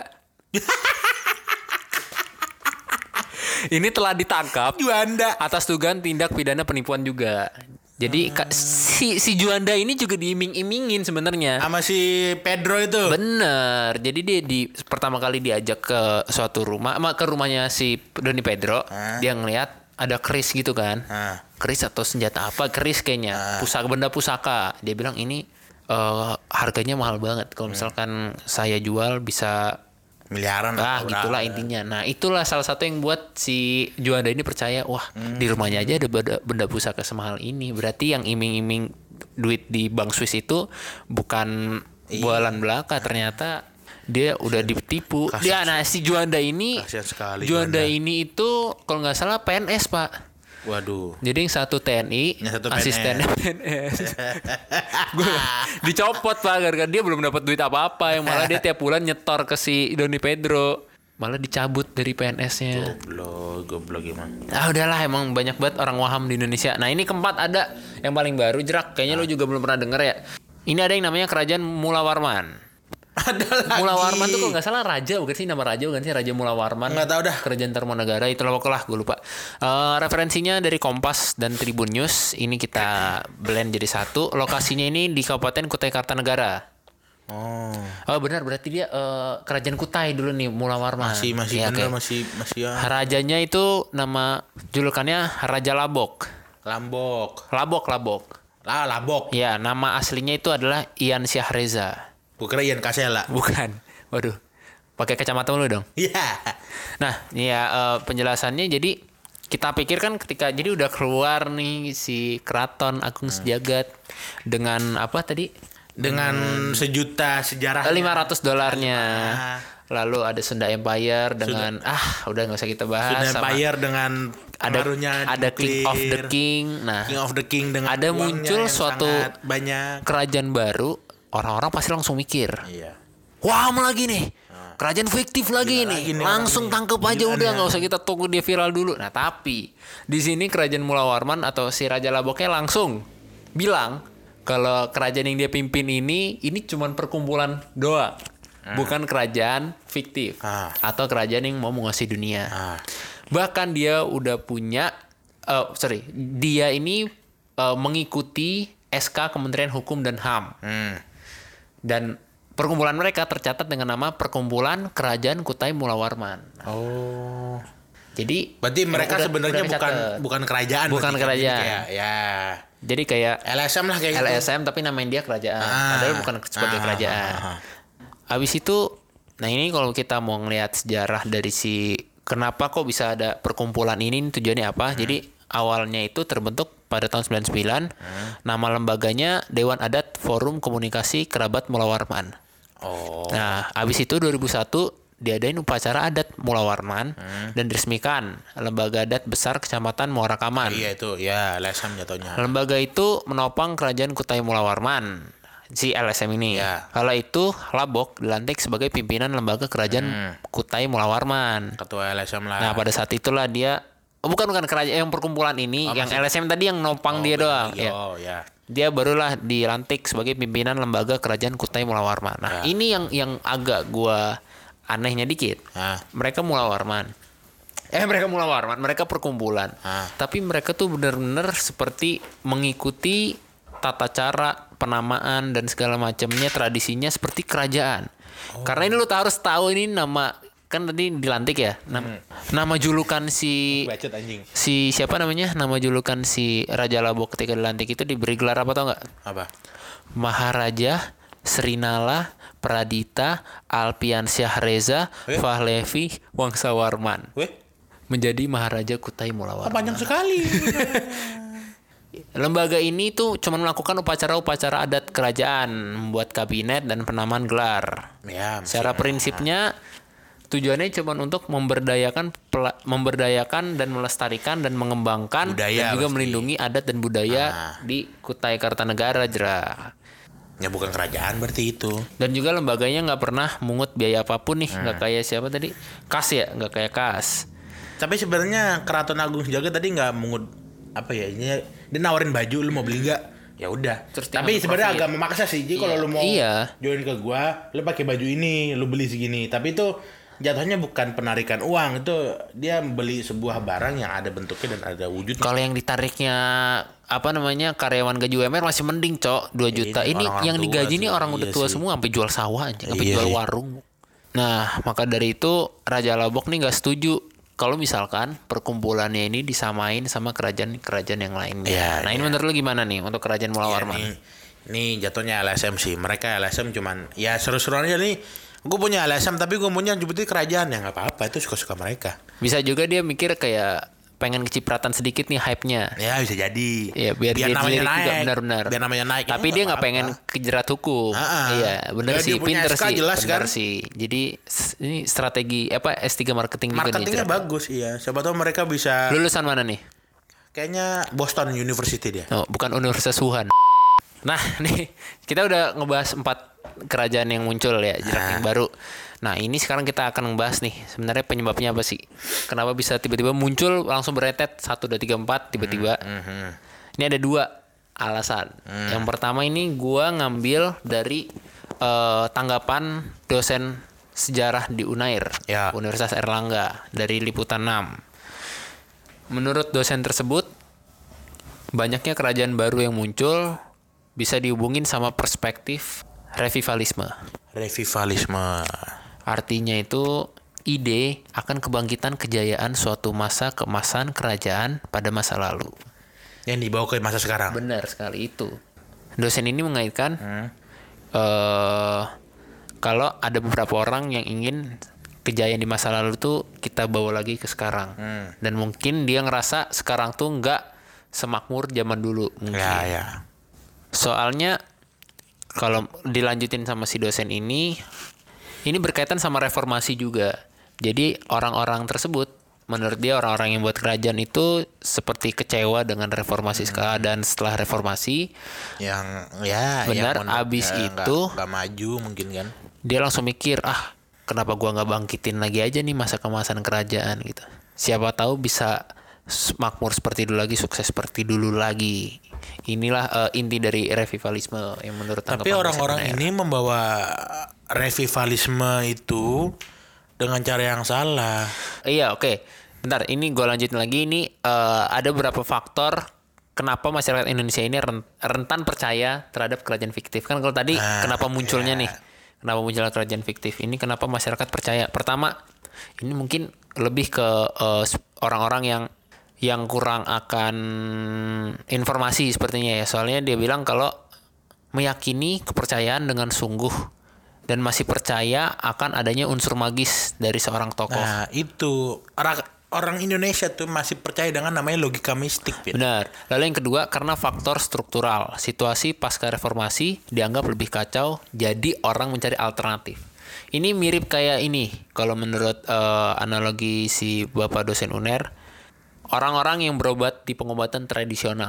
Ini telah ditangkap Juanda atas dugaan tindak pidana penipuan juga. Jadi si Juanda ini juga diiming-imingin sebenarnya sama si Pedro itu. Bener. Jadi dia pertama kali diajak ke suatu rumah, ke rumahnya si Doni Pedro. Dia ngeliat ada keris gitu kan. Keris atau senjata apa? Keris kayaknya. Benda pusaka. Dia bilang ini harganya mahal banget. Kalau misalkan saya jual bisa miliaran gitulah intinya. Nah, itulah salah satu yang buat si Juanda ini percaya, wah, di rumahnya aja ada benda pusaka semahal ini. Berarti yang iming-iming duit di Bank Swiss itu bukan bualan belaka, ternyata dia udah ditipu. Si Juanda ini ini itu kalau nggak salah PNS, Pak. Waduh. Jadi yang satu TNI, asisten PNS. Gue dicopot, Pak, gara-gara dia belum dapat duit apa-apa. Yang malah dia tiap bulan nyetor ke si Doni Pedro. Malah dicabut dari PNS-nya. Goblok gimana? Udahlah, emang banyak banget orang waham di Indonesia. Nah, ini keempat ada yang paling baru, Jerak. Kayaknya lo juga belum pernah denger ya. Ini ada yang namanya Kerajaan Mula Warman. Mula Warman tuh kalau nggak salah raja, bukan sih, nama raja bukan sih, Raja Mula Warman. Nggak tahu dah. Kerajaan Tarumanagara itulah pokoknya, gue lupa. Referensinya dari Kompas dan Tribun News. Ini kita blend jadi satu. Lokasinya ini di Kabupaten Kutai Kartanegara. Oh benar, berarti dia Kerajaan Kutai dulu nih, Mula Warman. Masih ya, bener, masih ya. Rajanya itu nama julukannya Raja Labok. Labok. Ya, nama aslinya itu adalah Ian Syahreza. Bukan Ian Kasela. Bukan. Waduh. Pakai kacamata lu dong. Iya. Nah, penjelasannya jadi kita pikir kan ketika jadi udah keluar nih si Keraton Agung Sejagat dengan apa tadi? Dengan sejuta sejarah. $500. Lalu ada Sunda Empire dengan udah nggak usah kita bahas. Sunda Empire dengan ada King of the King. Nah, King of the King dengan ada muncul suatu banyak kerajaan baru. Orang-orang pasti langsung mikir, wah, lagi nih, kerajaan fiktif lagi nih, langsung tangkep aja udah, nggak usah kita tunggu dia viral dulu. Nah, tapi di sini Kerajaan Mula Warman atau si Raja Laboknya langsung bilang kalau kerajaan yang dia pimpin ini cuman perkumpulan doang, bukan kerajaan fiktif atau kerajaan yang mau menguasai dunia. Bahkan dia udah punya, dia ini mengikuti SK Kementerian Hukum dan HAM. Dan perkumpulan mereka tercatat dengan nama Perkumpulan Kerajaan Kutai Mula Warman. Jadi berarti mereka sebenarnya bukan kerajaan. Bukan kerajaan. Jadi kayak LSM lah kayak LSM gitu. Tapi namain dia kerajaan. Padahal bukan sebagai kerajaan. Habis itu, nah ini kalau kita mau ngelihat sejarah dari kenapa kok bisa ada perkumpulan ini tujuannya apa? Jadi awalnya itu terbentuk pada tahun 99. Nama lembaganya Dewan Adat Forum Komunikasi Kerabat Mula Warman. Nah, abis itu 2001 diadain upacara adat Mula Warman dan diresmikan Lembaga Adat Besar Kecamatan Muara Kaman. Iya itu, ya LSM jatuhnya. Lembaga itu menopang Kerajaan Kutai Mula Warman, si LSM ini. Kala itu Labok dilantik sebagai pimpinan Lembaga Kerajaan Kutai Mula Warman. Ketua LSM lah. Nah, pada saat itulah dia bukan kerajaan, yang perkumpulan ini, yang LSM tadi yang nopang dia doang. Dia barulah dilantik sebagai pimpinan Lembaga Kerajaan Kutai Mula Warman. Nah, ini yang agak gua anehnya dikit. Mereka Mula Warman. Mereka perkumpulan. Tapi mereka tuh benar-benar seperti mengikuti tata cara penamaan dan segala macamnya, tradisinya seperti kerajaan. Karena ini lu harus tahu ini nama, kan tadi dilantik ya, nama julukan si siapa namanya, nama julukan si Raja Labok ketika dilantik itu diberi gelar apa tau nggak? Apa? Maharaja Srinala Pradita Alpian Syahreza Fahlevi Wangsawarman. Menjadi Maharaja Kutai Mula Warman. Panjang sekali. Lembaga ini tuh cuma melakukan upacara-upacara adat kerajaan, membuat kabinet dan penamaan gelar. Secara prinsipnya Tujuannya cuma untuk memberdayakan dan melestarikan dan mengembangkan Budaya, dan juga pasti. melindungi adat dan budaya di Kutai Kartanegara, Jera. Ya bukan kerajaan berarti itu. Dan juga lembaganya nggak pernah mungut biaya apapun nih, nggak kayak siapa tadi, kas ya, nggak kayak kas. Tapi sebenarnya Keraton Agung Sejagat tadi nggak mungut apa ya, ini dia nawarin baju, lu mau beli nggak? Ya udah. Terus Tapi tinggal sebenarnya profit. agak memaksa sih. Jadi kalau lu mau join ke gua, lu pakai baju ini, lu beli segini. Tapi itu jatuhnya bukan penarikan uang, itu dia beli sebuah barang yang ada bentuknya dan ada wujudnya. Kalau yang ditariknya apa namanya karyawan gaji UMR masih mending, Cok, 2 juta. Ini orang-orang yang tua digaji sih. ini orang Iya udah tua sih. semua, sampai jual sawah anjing, sampai Iya jual sih. warung. Nah, maka dari itu Raja Lombok nih nggak setuju kalau misalkan perkumpulannya ini disamain sama kerajaan-kerajaan yang lainnya. Iya, Nah, ini iya. menurut lu gimana nih untuk kerajaan Mula Ya, Warman? ini jatuhnya LSM sih. Mereka LSM cuman ya seru-seruan aja nih. Gue punya LSM tapi gue punya jebutnya kerajaan, ya nggak apa-apa, itu suka-suka mereka. Bisa juga dia mikir kayak pengen kecipratan sedikit nih hype-nya. Ya bisa jadi. Ya, biar dia namanya dilirik juga, naik. benar-benar. Biar namanya naik. Tapi Ya, dia nggak apa-apa. pengen kejerat hukum. Iya, bener Ya, sih, dia punya pinter SK sih, jelas bener kan? sih. Jadi ini strategi apa S3 marketing juga nih. Marketingnya Jera. bagus, iya. Siapa tahu mereka bisa. Lulusan mana nih? Kayaknya Boston University dia. Oh, bukan Universitas Wuhan. Nah, nih kita udah ngebahas 4 kerajaan yang muncul ya, jerak yang baru. Nah, ini sekarang kita akan ngebahas nih sebenarnya penyebabnya apa sih? Kenapa bisa tiba-tiba muncul langsung beretet 1 2 3 4 tiba-tiba? Ini ada 2 alasan. Yang pertama ini gua ngambil dari tanggapan dosen sejarah di UNAIR, Ya. Universitas Erlangga, dari Liputan 6. Menurut dosen tersebut, banyaknya kerajaan baru yang muncul bisa dihubungin sama perspektif revivalisme. Revivalisme. Artinya itu ide akan kebangkitan kejayaan suatu masa keemasan kerajaan pada masa lalu. Yang dibawa ke masa sekarang. Benar sekali itu. Dosen ini mengaitkan kalau ada beberapa orang yang ingin kejayaan di masa lalu tuh kita bawa lagi ke sekarang. Dan mungkin dia ngerasa sekarang tuh nggak semakmur zaman dulu mungkin. Ya. Soalnya kalau dilanjutin sama si dosen ini berkaitan sama reformasi juga. Jadi orang-orang tersebut, menurut dia orang-orang yang buat kerajaan itu seperti kecewa dengan reformasi keadaan setelah reformasi. Yang ya. Benar, yang abis ya, itu nggak maju mungkin kan. Dia langsung mikir, kenapa gua nggak bangkitin lagi aja nih masa keemasan kerajaan gitu. Siapa tahu bisa makmur seperti dulu lagi, sukses seperti dulu lagi. Inilah inti dari revivalisme yang menurut Tapi tanggapan orang-orang dosen ini membawa revivalisme itu dengan cara yang salah. Iya, oke. Bentar, ini gue lanjutin lagi. Ini ada beberapa faktor kenapa masyarakat Indonesia ini rentan percaya terhadap kerajaan fiktif. Kan kalau tadi kenapa munculnya nih? Kenapa muncul kerajaan fiktif? Ini kenapa masyarakat percaya? Pertama, ini mungkin lebih ke orang-orang yang kurang akan informasi sepertinya ya. Soalnya dia bilang kalau meyakini kepercayaan dengan sungguh dan masih percaya akan adanya unsur magis dari seorang tokoh. Nah, itu orang Indonesia tuh masih percaya dengan namanya logika mistik, Pin. Benar. Lalu yang kedua, karena faktor struktural. Situasi pasca reformasi dianggap lebih kacau, jadi orang mencari alternatif. Ini mirip kayak ini, kalau menurut analogi si Bapak dosen UNER, orang-orang yang berobat di pengobatan tradisional.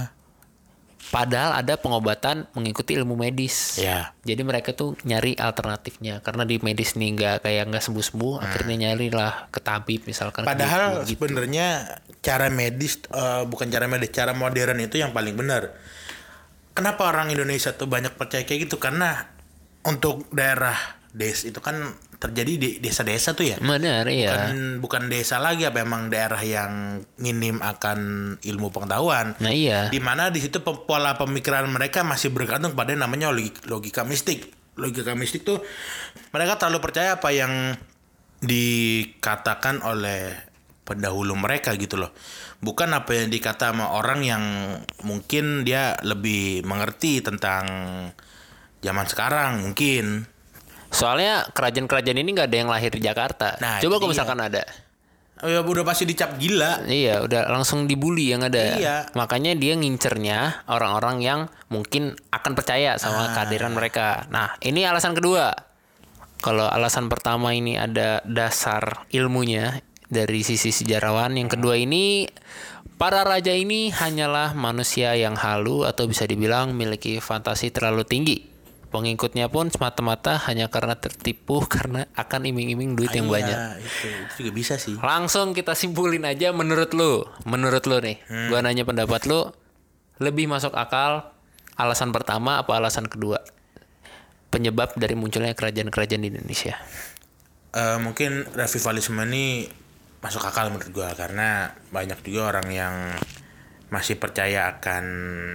Padahal ada pengobatan mengikuti ilmu medis. Ya. Jadi mereka tuh nyari alternatifnya. Karena di medis nih nggak sembuh-sembuh, akhirnya nyari lah ke tabib misalkan. Padahal gitu. sebenarnya cara medis bukan cara medis, cara modern itu yang paling benar. Kenapa orang Indonesia tuh banyak percaya kayak gitu? Karena untuk daerah desa itu kan terjadi di desa-desa tuh ya. Benar, iya. Bukan desa lagi, apa emang daerah yang minim akan ilmu pengetahuan. Nah iya. Di mana di situ pola pemikiran mereka masih bergantung pada namanya logika mistik. Logika mistik tuh mereka terlalu percaya apa yang dikatakan oleh pendahulu mereka gitu loh. Bukan apa yang dikata sama orang yang mungkin dia lebih mengerti tentang zaman sekarang mungkin. Soalnya kerajaan-kerajaan ini nggak ada yang lahir di Jakarta. Nah, Coba kalau iya. misalkan ada. Oh ya udah pasti dicap gila. Iya, udah langsung dibully yang ada. Iya. Makanya dia ngincernya orang-orang yang mungkin akan percaya sama kehadiran mereka. Nah, ini alasan kedua. Kalau alasan pertama ini ada dasar ilmunya dari sisi sejarawan. Yang kedua ini, para raja ini hanyalah manusia yang halu atau bisa dibilang memiliki fantasi terlalu tinggi. Pengikutnya pun semata-mata hanya karena tertipu karena akan iming-iming duit yang banyak. Itu juga bisa sih. Langsung kita simpulin aja menurut lu nih. Gua nanya pendapat lu, lebih masuk akal alasan pertama apa alasan kedua? Penyebab dari munculnya kerajaan-kerajaan di Indonesia. Mungkin revivalisme ini masuk akal menurut gua karena banyak juga orang yang masih percaya akan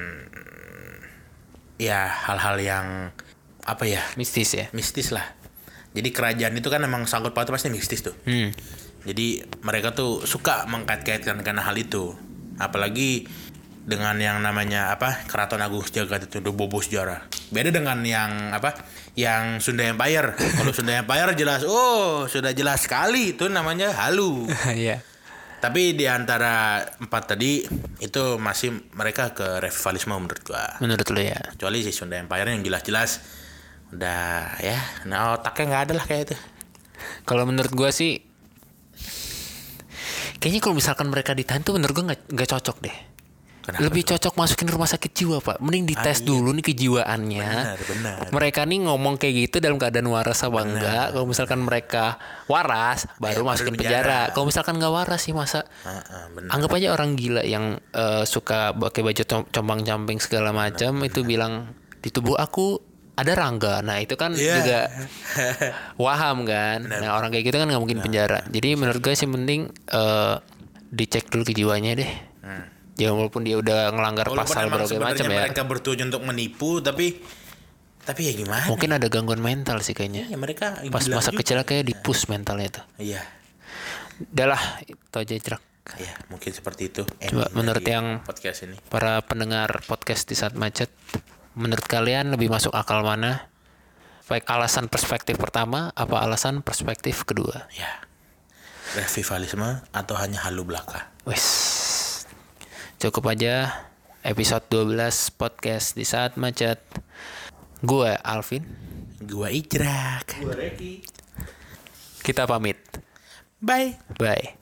ya hal-hal yang apa ya, Mistis ya. mistis lah. Jadi kerajaan itu kan emang sangkut pautnya pasti mistis tuh. Jadi mereka tuh suka mengkait-kaitkan karena hal itu. Apalagi dengan yang namanya apa, Keraton Agung Sejagat itu udah bobo sejarah. Beda dengan yang apa, yang Sunda Empire. Kalau Sunda Empire jelas, sudah jelas sekali itu namanya halu. Iya. Tapi di antara 4 tadi itu masih mereka ke revivalisme menurut gua. Menurut lu ya. Kecuali si Sunda Empire yang jelas-jelas udah ya, nah otaknya nggak ada lah kayak itu. Kalau menurut gua sih, kayaknya kalau misalkan mereka ditahan tuh menurut gua nggak cocok deh. Kenapa Lebih cocok masukin rumah sakit jiwa, Pak. Mending dites dulu nih kejiwaannya. Benar. Mereka nih ngomong kayak gitu dalam keadaan waras apa enggak. Kalau misalkan mereka waras, baru masukin penjara. Kalau misalkan nggak waras sih masa. Benar. Anggap aja orang gila yang suka pakai baju compang-camping segala macam itu bilang di tubuh aku ada rangga. Nah itu kan juga waham kan. Nah orang kayak gitu kan nggak mungkin penjara. Jadi menurut gue sih mending dicek dulu kejiwaannya deh. Ya walaupun dia udah ngelanggar pasal berbagai macam ya. Mereka bertujuan untuk menipu, tapi ya gimana? Mungkin ada gangguan mental sih kayaknya. Ya mereka Pas masa kecil kayak dipus mentalnya tuh. Iya. Udah lah, itu aja Jerak. Ya mungkin seperti itu. Coba menurut yang podcast ini, para pendengar podcast di saat macet, menurut kalian lebih masuk akal mana? Baik alasan perspektif pertama apa alasan perspektif kedua? ya revivalisme atau hanya halu belaka. Wes. Cukup aja episode 12 podcast di saat macet. Gue Alvin. Gua Ijrak. Gua Reki. Kita pamit. Bye. Bye.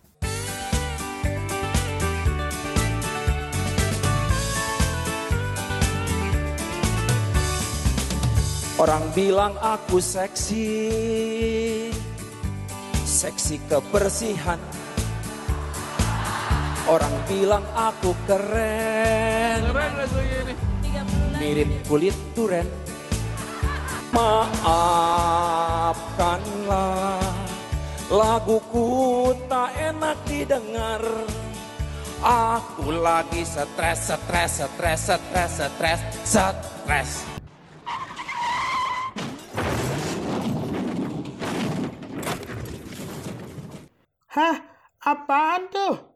Orang bilang aku seksi, seksi kebersihan. Orang bilang aku keren, mirip kulit duren. Maafkanlah, laguku tak enak didengar. Aku lagi stres. Hah? Apaan tuh?